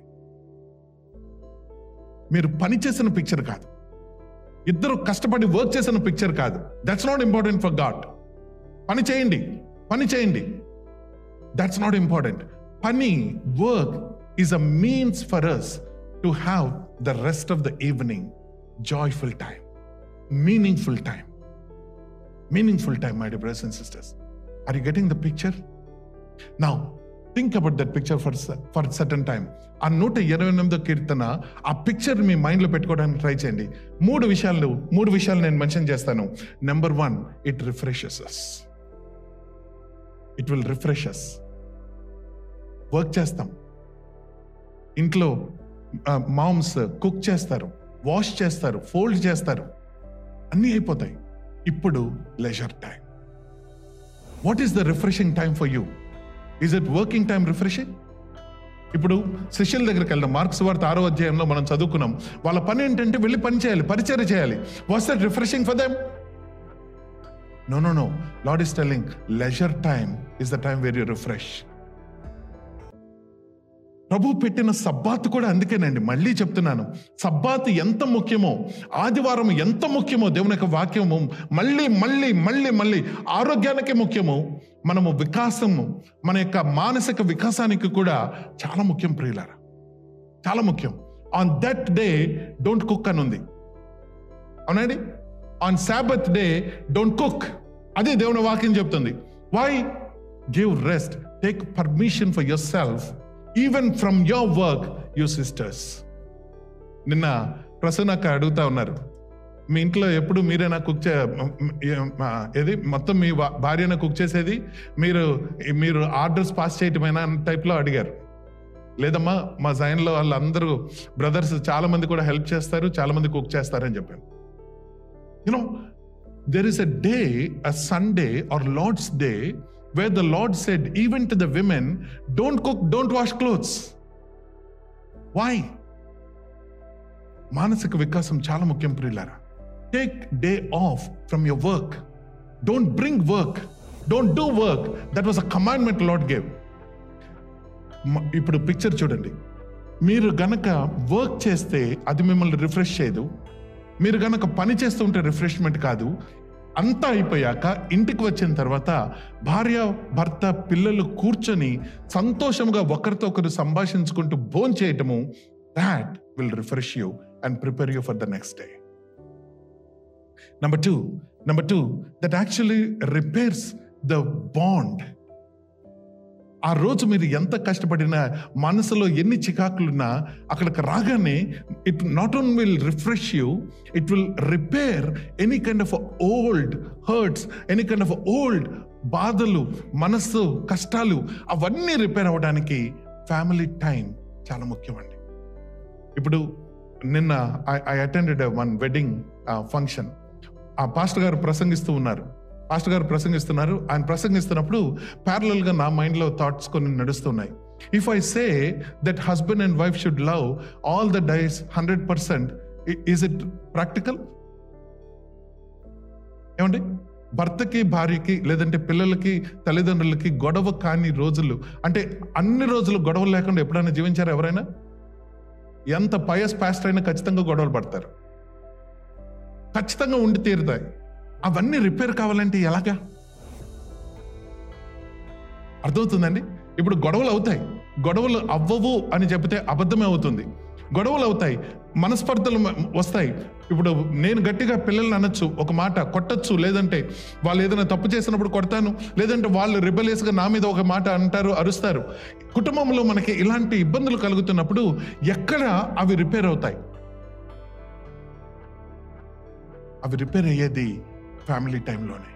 మీరు పని చేసిన పిక్చర్ కాదు, ఇద్దరు కష్టపడి work చేసిన picture కాదు. That's not important for God. పని చేయండి, దట్స్ నాట్ ఇంపార్టెంట్. పని, work is a means for us to have the rest of the evening joyful time, meaningful time. Meaningful time, my dear brothers and sisters. Are you getting the picture? Now, think about that picture for a certain time. ఆ 128వ కీర్తన ఆ picture మీ మైండ్లో పెట్టుకోవడానికి try చేయండి. మూడు విషయాలు నేను mention చేస్తాను. Number 1, it refreshes us. It will refresh us. Work చేస్తాం, ఇంట్లో మామ్స్ కుక్ చేస్తారు, వాష్ చేస్తారు, ఫోల్డ్ చేస్తారు, అన్నీ అయిపోతాయి. ఇప్పుడు leisure time. What is the refreshing time for you? Is it working time refreshing? ఇప్పుడు శిష్యుల దగ్గరికి వెళ్దాం. మార్క్స్ వార్త 6వ అధ్యాయంలో మనం చదువుకున్నాం. వాళ్ళ పని ఏంటంటే వెళ్ళి పని చేయాలి, పరిచర్య చేయాలి. What's that refreshing for them? No. Lord is telling, leisure time is the time where you refresh. ప్రభు పెట్టిన సబ్బాత్ కూడా అందుకేనండి. మళ్ళీ చెప్తున్నాను, సబ్బాత్ ఎంత ముఖ్యమో, ఆదివారం ఎంత ముఖ్యమో, దేవుని యొక్క వాక్యము మళ్ళీ ఆరోగ్యానికి ముఖ్యము, మనము వికాసము, మన యొక్క మానసిక వికాసానికి కూడా చాలా ముఖ్యం ప్రియులారా, చాలా ముఖ్యం. On that day don't cook అని ఉంది, అవునండి. On Sabbath day don't cook, అదే దేవుని వాక్యం చెప్తుంది. Why? Give rest, take permission for your self, even from your work, you sisters. నిన్న ప్రసన్నక్క అడుగుతా ఉన్నారు, మీ ఇంట్లో ఎప్పుడు మీరేనా కుక్ ఏది మొత్తం మీ భార్యన కుక్ చేసేది, మీరు ఆర్డర్స్ పాస్ చేయటమేనా అన్న టైప్లో అడిగారు. లేదమ్మా, మా జైన్లో వాళ్ళందరూ బ్రదర్స్ చాలా మంది కూడా హెల్ప్ చేస్తారు, చాలా మంది కుక్ చేస్తారని చెప్పాను. You know, there is a day, a Sunday or Lord's Day, where the Lord said even to the women, don't cook, don't wash clothes. Why? మానసిక వికాసం చాలా ముఖ్యం ప్రియులారా. Take day off from your work. Don't bring work. Don't do work. That was a commandment Lord gave. ఇప్పుడు picture చూడండి. మీరు గనక work చేస్తే అది మిమ్మల్ని రిఫ్రెష్ చేయదు. మీరు గనక పని చేస్తూ ఉంటే రిఫ్రెష్మెంట్ కాదు. అంతా అయిపోయాక ఇంటికి వచ్చిన తర్వాత భార్య, భర్త, పిల్లలు కూర్చొని సంతోషంగా ఒకరితో ఒకరు సంభాషించుకుంటూ భోజనం చేయటము, that will refresh you and prepare you for the next day. Number two, that actually repairs the bond. ఆ రోజు మీరు ఎంత కష్టపడినా, మనసులో ఎన్ని చికాకులున్నా, అక్కడికి రాగానే it not only will refresh you, it will repair any kind of old hurts, any kind of old బాధలు, మనస్సు కష్టాలు, అవన్నీ రిపేర్ అవ్వడానికి ఫ్యామిలీ టైం చాలా ముఖ్యమండి. ఇప్పుడు నిన్న I attended one wedding function. ఆ పాస్టర్ గారు ప్రసంగిస్తున్నారు. ఆయన ప్రసంగిస్తున్నప్పుడు ప్యారలల్ గా నా మైండ్ లో థాట్స్ కొన్ని నడుస్తున్నాయి. If I say that husband and wife should love all the days 100%, is it practical? ఏమండి, భర్తకి, భార్యకి, లేదంటే పిల్లలకి, తల్లిదండ్రులకి గొడవ కాని రోజులు, అంటే అన్ని రోజులు గొడవలు లేకుండా ఎప్పుడైనా జీవించారు ఎవరైనా? ఎంత పయస్ పాస్టర్ అయినా ఖచ్చితంగా గొడవలు పడతారు, ఖచ్చితంగా ఉండి తీరుతాయి. అవన్నీ రిపేర్ కావాలంటే ఎలాగా? అర్థమవుతుందండి? ఇప్పుడు గొడవలు అవుతాయి. గొడవలు అవ్వవు అని చెప్తే అబద్ధమే అవుతుంది. గొడవలు అవుతాయి, మనస్పర్ధలు వస్తాయి. ఇప్పుడు నేను గట్టిగా పిల్లల్ని అనొచ్చు, ఒక మాట కొట్టచ్చు, లేదంటే వాళ్ళు ఏదైనా తప్పు చేసినప్పుడు కొడతాను, లేదంటే వాళ్ళు రిబెలియస్గా నా మీద ఒక మాట అంటారు, అరుస్తారు. కుటుంబంలో మనకి ఇలాంటి ఇబ్బందులు కలుగుతున్నప్పుడు ఎక్కడ అవి రిపేర్ అవుతాయి? అవి రిపేర్ అయ్యేది ఫ్యామిలీ టైంలోనే.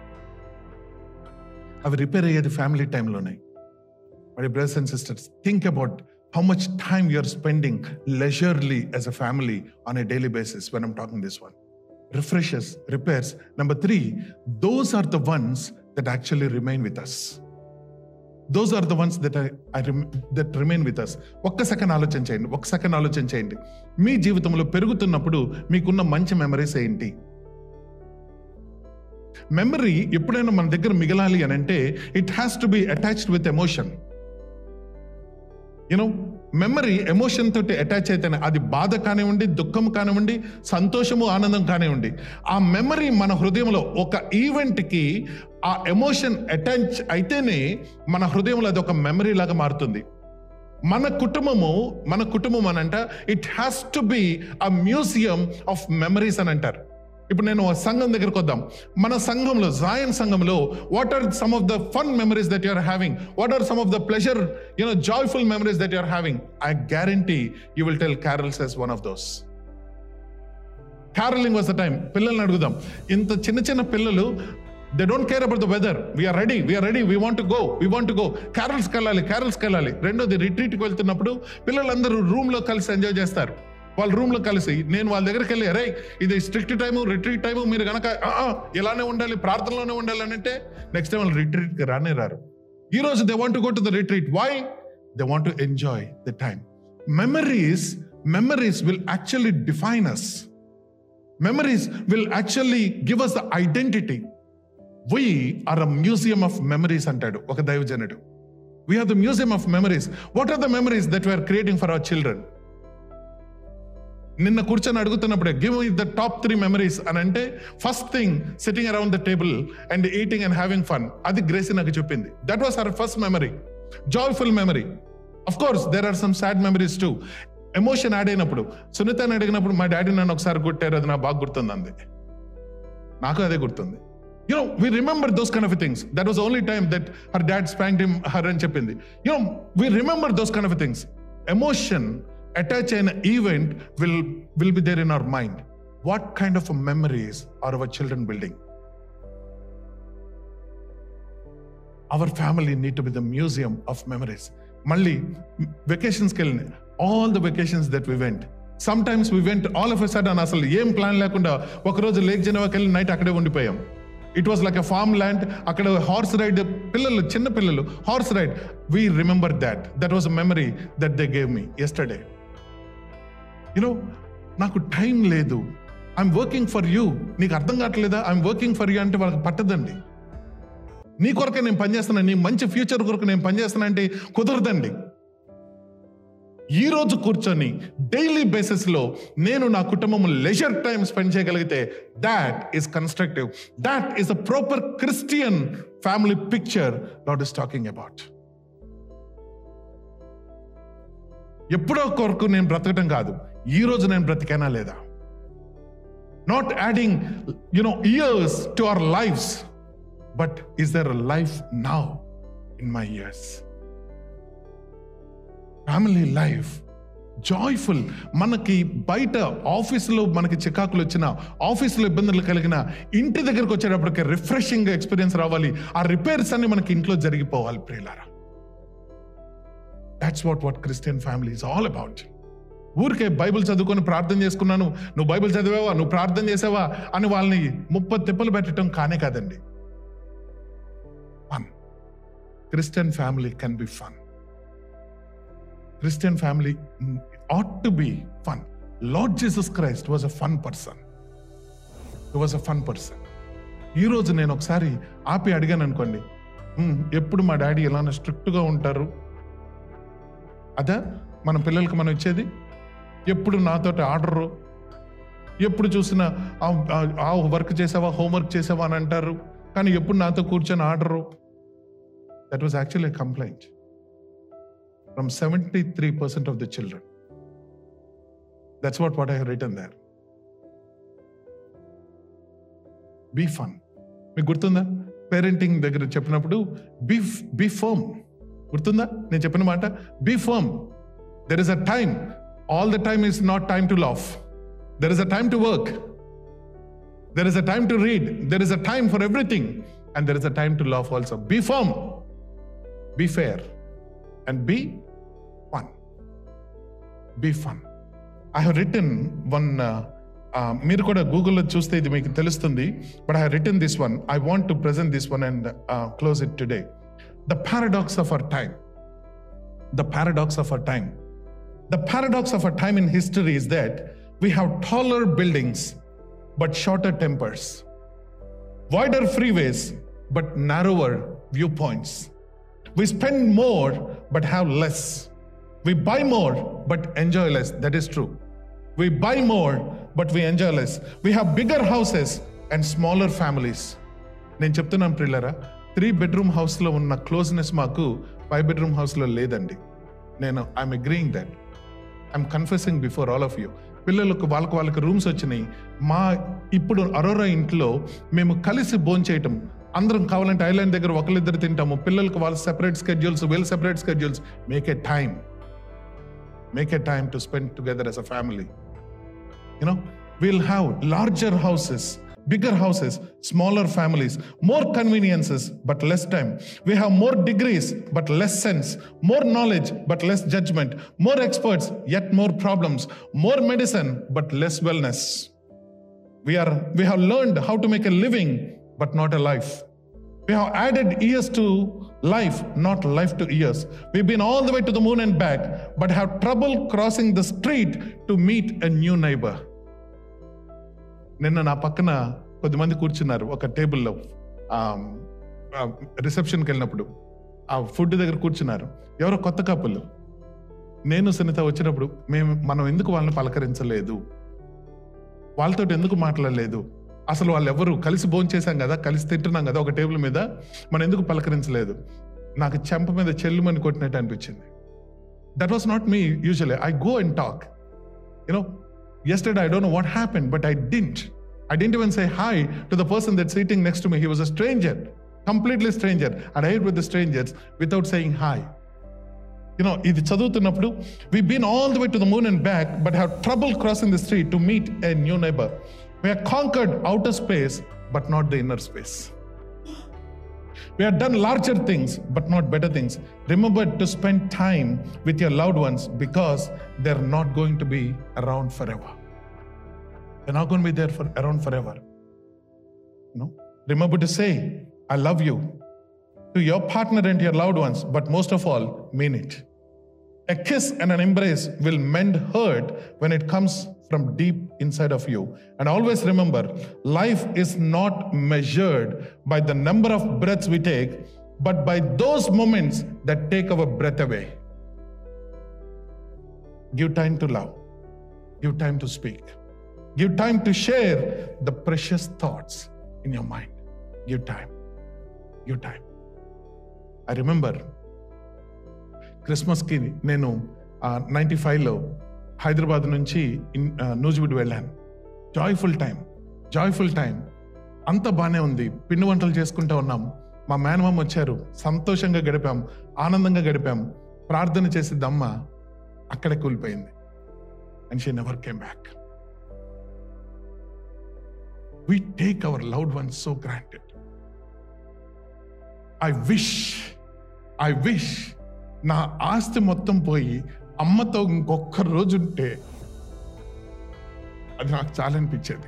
My brothers and sisters, think about how much time you are spending leisurely as a family on a daily basis when I'm talking this one. Refreshes, repairs. Number 3, those are the ones that actually remain with us. Those are the ones that remain with us. ఒక్క second ఆలోచన చేయండి. మీ జీవితంలో పెరుగుతున్నప్పుడు మీకున్న మంచి memories ఏంటి? Memory ఎప్పుడైనా మన దగ్గర మిగలాలి అని అంటే it has to be attached with emotion. You know, memory emotion తోటి అటాచ్ అయితేనే, అది బాధ కానివ్వండి, దుఃఖం కానివ్వండి, సంతోషము, ఆనందం కానివ్వండి, ఆ మెమరీ మన హృదయంలో ఒక ఈవెంట్కి ఆ ఎమోషన్ అటాచ్ అయితేనే మన హృదయంలో అది ఒక మెమరీ లాగా మారుతుంది. మన కుటుంబం అని అంట, it has to be a museum of memories అని అంటారు. ఇప్పుడు నేను సంఘం దగ్గరకు వద్దాం. మన సంఘంలో, జాయన్ సంఘంలో, what are some of the fun memories that you are having? What are some of the pleasure, joyful memories that you are having? I guarantee you will tell carols as one of those. Caroling was the time. పిల్లల్ని అడుగుదాం. ఇంత చిన్న పిల్లలు, they don't care about the weather. We are ready, we want to go. Carols కెళ్ళాలి. రెండోది, రిట్రీట్కి వెళ్తున్నప్పుడు పిల్లలందరూ room లో కలిసి ఎంజాయ్ చేస్తారు. వాళ్ళ రూమ్ లో కలిసి నేను వాళ్ళ దగ్గరికి వెళ్ళి, అరే ఇది స్ట్రిక్ట్ టైము, రిట్రీట్ టైము, మీరు కనుక ఇలానే ఉండాలి, ప్రార్థనలోనే ఉండాలి అని అంటే నెక్స్ట్ టైం వాళ్ళు రిట్రీట్కి రారు. ఈ రోజు they want to go to the retreat. Why? They want to enjoy the time. Memories will actually define us. Memories will actually give us the identity. We are a museum of memories అంటాడు ఒక దైవజనుడు. We have the museum of memories. What are the memories that we are creating for our children? నిన్న కూర్చొని అడుగుతున్నప్పుడే, give me the top 3 memories అని అంటే, first thing sitting around the table and eating and having fun. అది Gracie నాకు చెప్పింది. That was our first memory, joyful memory. Of course there are some sad memories too. Emotion add అయినప్పుడు, సునీతని అడిగినప్పుడు మా daddy నన్ను ఒకసారి కొట్టారు, అది నాకు బాగా గుర్తుంది అంది. నాకు అదే గుర్తుంది. We remember those kind of things. That was the only time that her dad spanked her అని చెప్పింది. We remember those kind of things. Emotion attached in an event will be there in our mind. What kind of memories are our children building? Our family need to be the museum of memories. Malli vacations కి వెళ్ళిన, all the vacations that we went, sometimes we went all of a sudden, అసలు ఏం plan లేకుండా ఒకరోజు lake జెనెవాకి వెళ్ళి night అక్కడే ఉండిపోయాం. It was like a farmland. అక్కడ హార్స్ రైడ్, చిన్న పిల్లలు horse ride. We remember that. That was a memory that they gave me yesterday. నాకు టైం లేదు, ఐఎమ్ వర్కింగ్ ఫర్ యూ. నీకు అర్థం కావట్లేదా? ఐఎమ్ వర్కింగ్ ఫర్ యూ అంటే వాళ్ళకి పట్టదండి. నీ కొరకే నేను పనిచేస్తున్నా, నీ మంచి ఫ్యూచర్ కొరకు నేను పనిచేస్తున్నా అంటే కుదరదండి. ఈ రోజు కూర్చొని డైలీ బేసిస్ లో నేను నా కుటుంబం లెజర్ టైం స్పెండ్ చేయగలిగితే, that is constructive. That is a proper Christian family picture Lord is talking about. ఎప్పుడో కొరకు నేను బ్రతకటం కాదు, ఈ రోజు నేను బ్రతికేనా లేదా. Not adding years to our lives, but is there a life now in my years. Family life joyful. మనకి బయట ఆఫీసులో మనకి చికాకులు వచ్చినా, ఆఫీసులో ఇబ్బందులు కలిగిన, ఇంటి దగ్గరకు వచ్చేటప్పటికి రిఫ్రెషింగ్ ఎక్స్పీరియన్స్ రావాలి. ఆ రిపేర్స్ అన్ని మనకి ఇంట్లో జరిగిపోవాలి ప్రియులారా. That's what Christian family is all about. ఊరికే బైబిల్ చదువుకొని ప్రార్థన చేసుకున్నాను, నువ్వు బైబిల్ చదివావా, నువ్వు ప్రార్థన చేసావా అని వాళ్ళని 30 తిప్పలు పెట్టడం కానే కాదండి. Fun. Christian family can be fun. Christian family ought to be fun. Lord Jesus Christ was a fun person. He was a fun person. ఈ రోజు నేను ఒకసారి ఆపి అడిగాను అనుకోండి, ఎప్పుడు మా డాడీ ఎలా స్ట్రిక్ట్గా ఉంటారు అదా మన పిల్లలకి మనం ఇచ్చేది? ఎప్పుడు నాతోటి ఆర్డరు, ఎప్పుడు చూసినా ఆ వర్క్ చేసావా, హోంవర్క్ చేసావా అని అంటారు, కానీ ఎప్పుడు నాతో కూర్చొని order. That was actually a complaint from 73% of the children. That's what I have written there. Be fun. మీకు గుర్తుందా పేరెంటింగ్ దగ్గర చెప్పినప్పుడు బీ ఫర్మ్? గుర్తుందా నేను చెప్పిన మాట? Be firm. There is a time. All the time is not time to laugh. There is a time to work. There is a time to read. There is a time for everything and there is a time to laugh also. Be firm, be fair and be fun. Be fun. I have written one, మీరు కూడా గూగుల్లో చూస్తే ఇది మీకు తెలుస్తుంది, but I have written this one. I want to present this one and close it today. The paradox of our time. The paradox of our time. The paradox of our time in history is that we have taller buildings but shorter tempers, wider freeways but narrower viewpoints. We spend more but have less. We buy more but enjoy less. That is true. We buy more but we enjoy less. We have bigger houses and smaller families. నేను చెప్తున్నాను ప్రియులారా, 3 bedroom house లో ఉన్న closeness మాకు 5 bedroom house లో లేదండి. I'm agreeing that. I'm confessing before all of you. పిల్లలకు వాళ్ళకి రూమ్స్ వచ్చినాయి. ఇప్పుడు అరోరా ఇంట్లో మేము కలిసి భోంచేయటం, అందరం కావాలంటే ఐలాండ్ దగ్గర ఒకరిద్దరు తింటాము. పిల్లలకు వాళ్ళ సెపరేట్ స్కెడ్యూల్స్, వీళ్ళ separate schedules. Make a time to spend together as a family. We'll have larger houses, bigger houses, smaller families, more conveniences but less time. We have more degrees but less sense, more knowledge but less judgment, more experts yet more problems, more medicine but less wellness. We have learned how to make a living but not a life. We have added years to life, not life to years. We've been all the way to the moon and back but have trouble crossing the street to meet a new neighbor. నిన్న నా పక్కన కొద్దిమంది కూర్చున్నారు ఒక టేబుల్లో, రిసెప్షన్కి వెళ్ళినప్పుడు ఆ food దగ్గర కూర్చున్నారు. ఎవరో కొత్త కప్పులు. నేను సునీత వచ్చినప్పుడు మనం ఎందుకు వాళ్ళని పలకరించలేదు, వాళ్ళతో ఎందుకు మాట్లాడలేదు, అసలు వాళ్ళు ఎవరు, కలిసి భోంచేసాం కదా, కలిసి తింటున్నాం కదా ఒక టేబుల్ మీద, మనం ఎందుకు పలకరించలేదు. నాకు చెంప మీద చెల్లుమని కొట్టినట్టు అనిపించింది. That was not me usually. I go and talk. Yesterday, I don't know what happened, but I didn't even say hi to the person that's sitting next to me. He was a stranger, completely stranger. And I ate with the strangers without saying hi. ఇది చదువుతున్నప్పుడు, we've been all the way to the moon and back, but have trouble crossing the street to meet a new neighbor. We have conquered outer space, but not the inner space. We have done larger things, but not better things. Remember to spend time with your loved ones because they're not going to be around forever. They're not going to be there around forever. Remember to say, I love you to your partner and your loved ones, but most of all, mean it. A kiss and an embrace will mend hurt when it comes from deep inside of you. And always remember, life is not measured by the number of breaths we take, but by those moments that take our breath away. Give time to love. Give time to speak. Give time to share the precious thoughts in your mind. Give time. Give time. I remember క్రిస్మస్కి నేను 95లో హైదరాబాద్ నుంచి నూజివీడు వెళ్ళాను. Joyful time. అంత బాగానే ఉంది. పిండి వంటలు చేసుకుంటూ ఉన్నాం. మా మేనమామ వచ్చారు. సంతోషంగా గడిపాం, ఆనందంగా గడిపాం. ప్రార్థన చేసేది అమ్మ అక్కడే కూలిపోయింది. And she never came back. We take our loved ones so granted. I wish నా ఆస్తి మొత్తం పోయి అమ్మతో ఇంకొక రోజు ఉంటే అది నాకు చాలా అనిపించేది.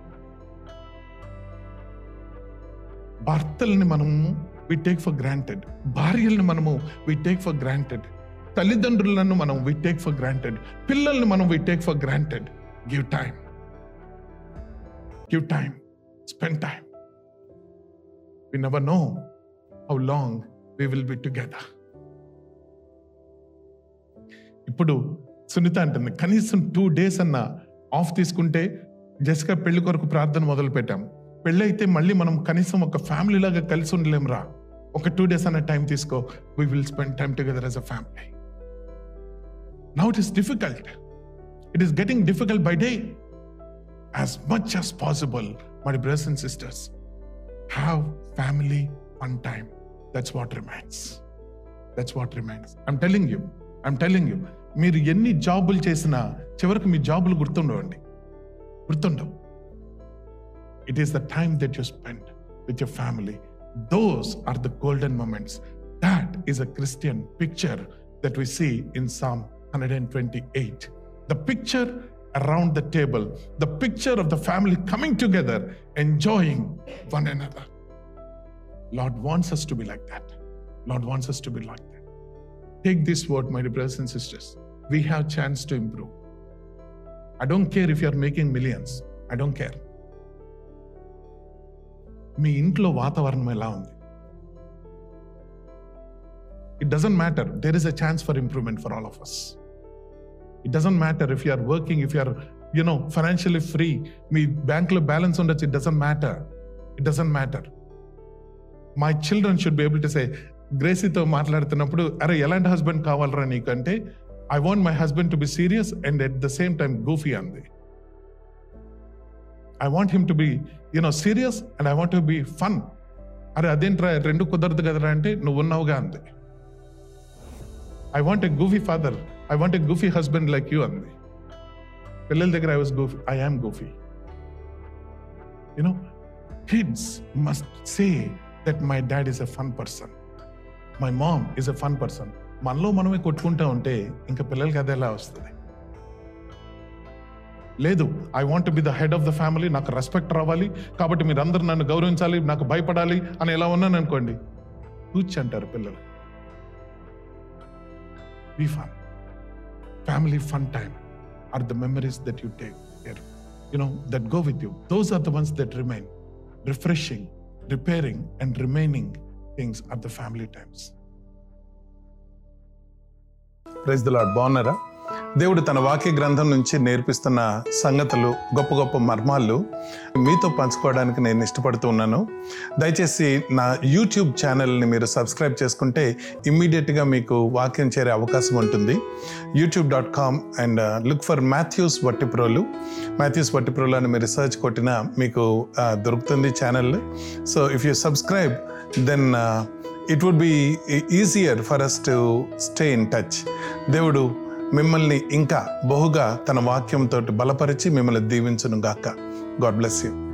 భర్తల్ని మనము we take for granted. భార్యల్ని మనము we take for granted. తల్లిదండ్రులను మనం we take for granted. పిల్లల్ని మనం we take for granted. Give time. Spend time. We never know how long we will be together. ఇప్పుడు సునీత అంటుంది, కనీసం 2 days అన్న ఆఫ్ తీసుకుంటే, జెసికా పెళ్లి కొరకు ప్రార్థన మొదలు పెట్టాం. పెళ్ళి అయితే మళ్ళీ మనం కనీసం ఒక ఫ్యామిలీ లాగా కలిసి ఉండలేం రా. ఒక 2 days అన్న టైం తీసుకో. We will spend time together as a family. Now it is difficult. It is getting difficult by day. As much as possible, my brothers and sisters, have family fun time. That's what remains. I'm telling you, మీరు ఎన్ని జాబులు చేసినా చివరికి మీ జాబులు గుర్తుండవు. It is the time that you spend with your family. Those are the golden moments. That is a Christian picture that we see in Psalm 128. The picture around the table, the picture of the family coming together, enjoying one another. Lord wants us to be like that. Take this word, my brothers and sisters. We have chance to improve. I don't care if you are making millions. I don't care. మీ ఇంట్లో వాతావరణం ఎలా ఉంది? It doesn't matter. There is a chance for improvement for all of us. It doesn't matter if you are working, if you are, financially free. మీ బ్యాంక్లో balance ఉండొచ్చు. It doesn't matter. My children should be able to say, గ్రేసీతో మాట్లాడుతున్నప్పుడు, అరే ఎలాంటి husband కావాలరా నీకంటే, I want my husband to be serious and at the same time goofy అంది. I want him to be serious and I want to be fun. అరే అదేంట్రా రెండు కుదరదు కదరా అంటే, నువ్వు ఉన్నావుగా అంది. I want a goofy father, I want a goofy husband like you అంది. పిల్లల దగ్గర I was goofy, I am goofy. Kids must say that my dad is a fun person, my mom is a fun person. మనలో మనమే కొట్టుకుంటా ఉంటే ఇంకా పిల్లలకి అదే ఎలా వస్తుంది? లేదు, I want be the head of the family, నాకు రెస్పెక్ట్ రావాలి కాబట్టి మీరు అందరూ నన్ను గౌరవించాలి, నాకు భయపడాలి అని ఎలా ఉన్నాను అనుకోండి, కూర్చి అంటారు పిల్లలు. Be fun. Family fun time are the memories that you take care, that go with you. Those are the ones that remain. Refreshing, repairing and remaining things are the family times. Praise the Lord. బాగున్నారా? దేవుడు తన వాక్య గ్రంథం నుంచి నేర్పిస్తున్న సంగతులు, గొప్ప గొప్ప మర్మాలు మీతో పంచుకోవడానికి నేను ఇష్టపడుతూ ఉన్నాను. దయచేసి నా యూట్యూబ్ ఛానల్ని మీరు సబ్స్క్రైబ్ చేసుకుంటే ఇమ్మీడియట్గా మీకు వాక్యం చేరే అవకాశం ఉంటుంది. youtube.com and look for Mathews Vattiprolu. Mathews Vattiprolu అని మీరు రీసెర్చ్ కొట్టినా మీకు దొరుకుతుంది channel. So if you subscribe then it would be easier for us to stay in touch. దేవుడు మిమ్మల్ని ఇంకా బహుగా తన వాక్యంతో బలపరిచి మిమ్మల్ని దీవించును గాక. God bless you.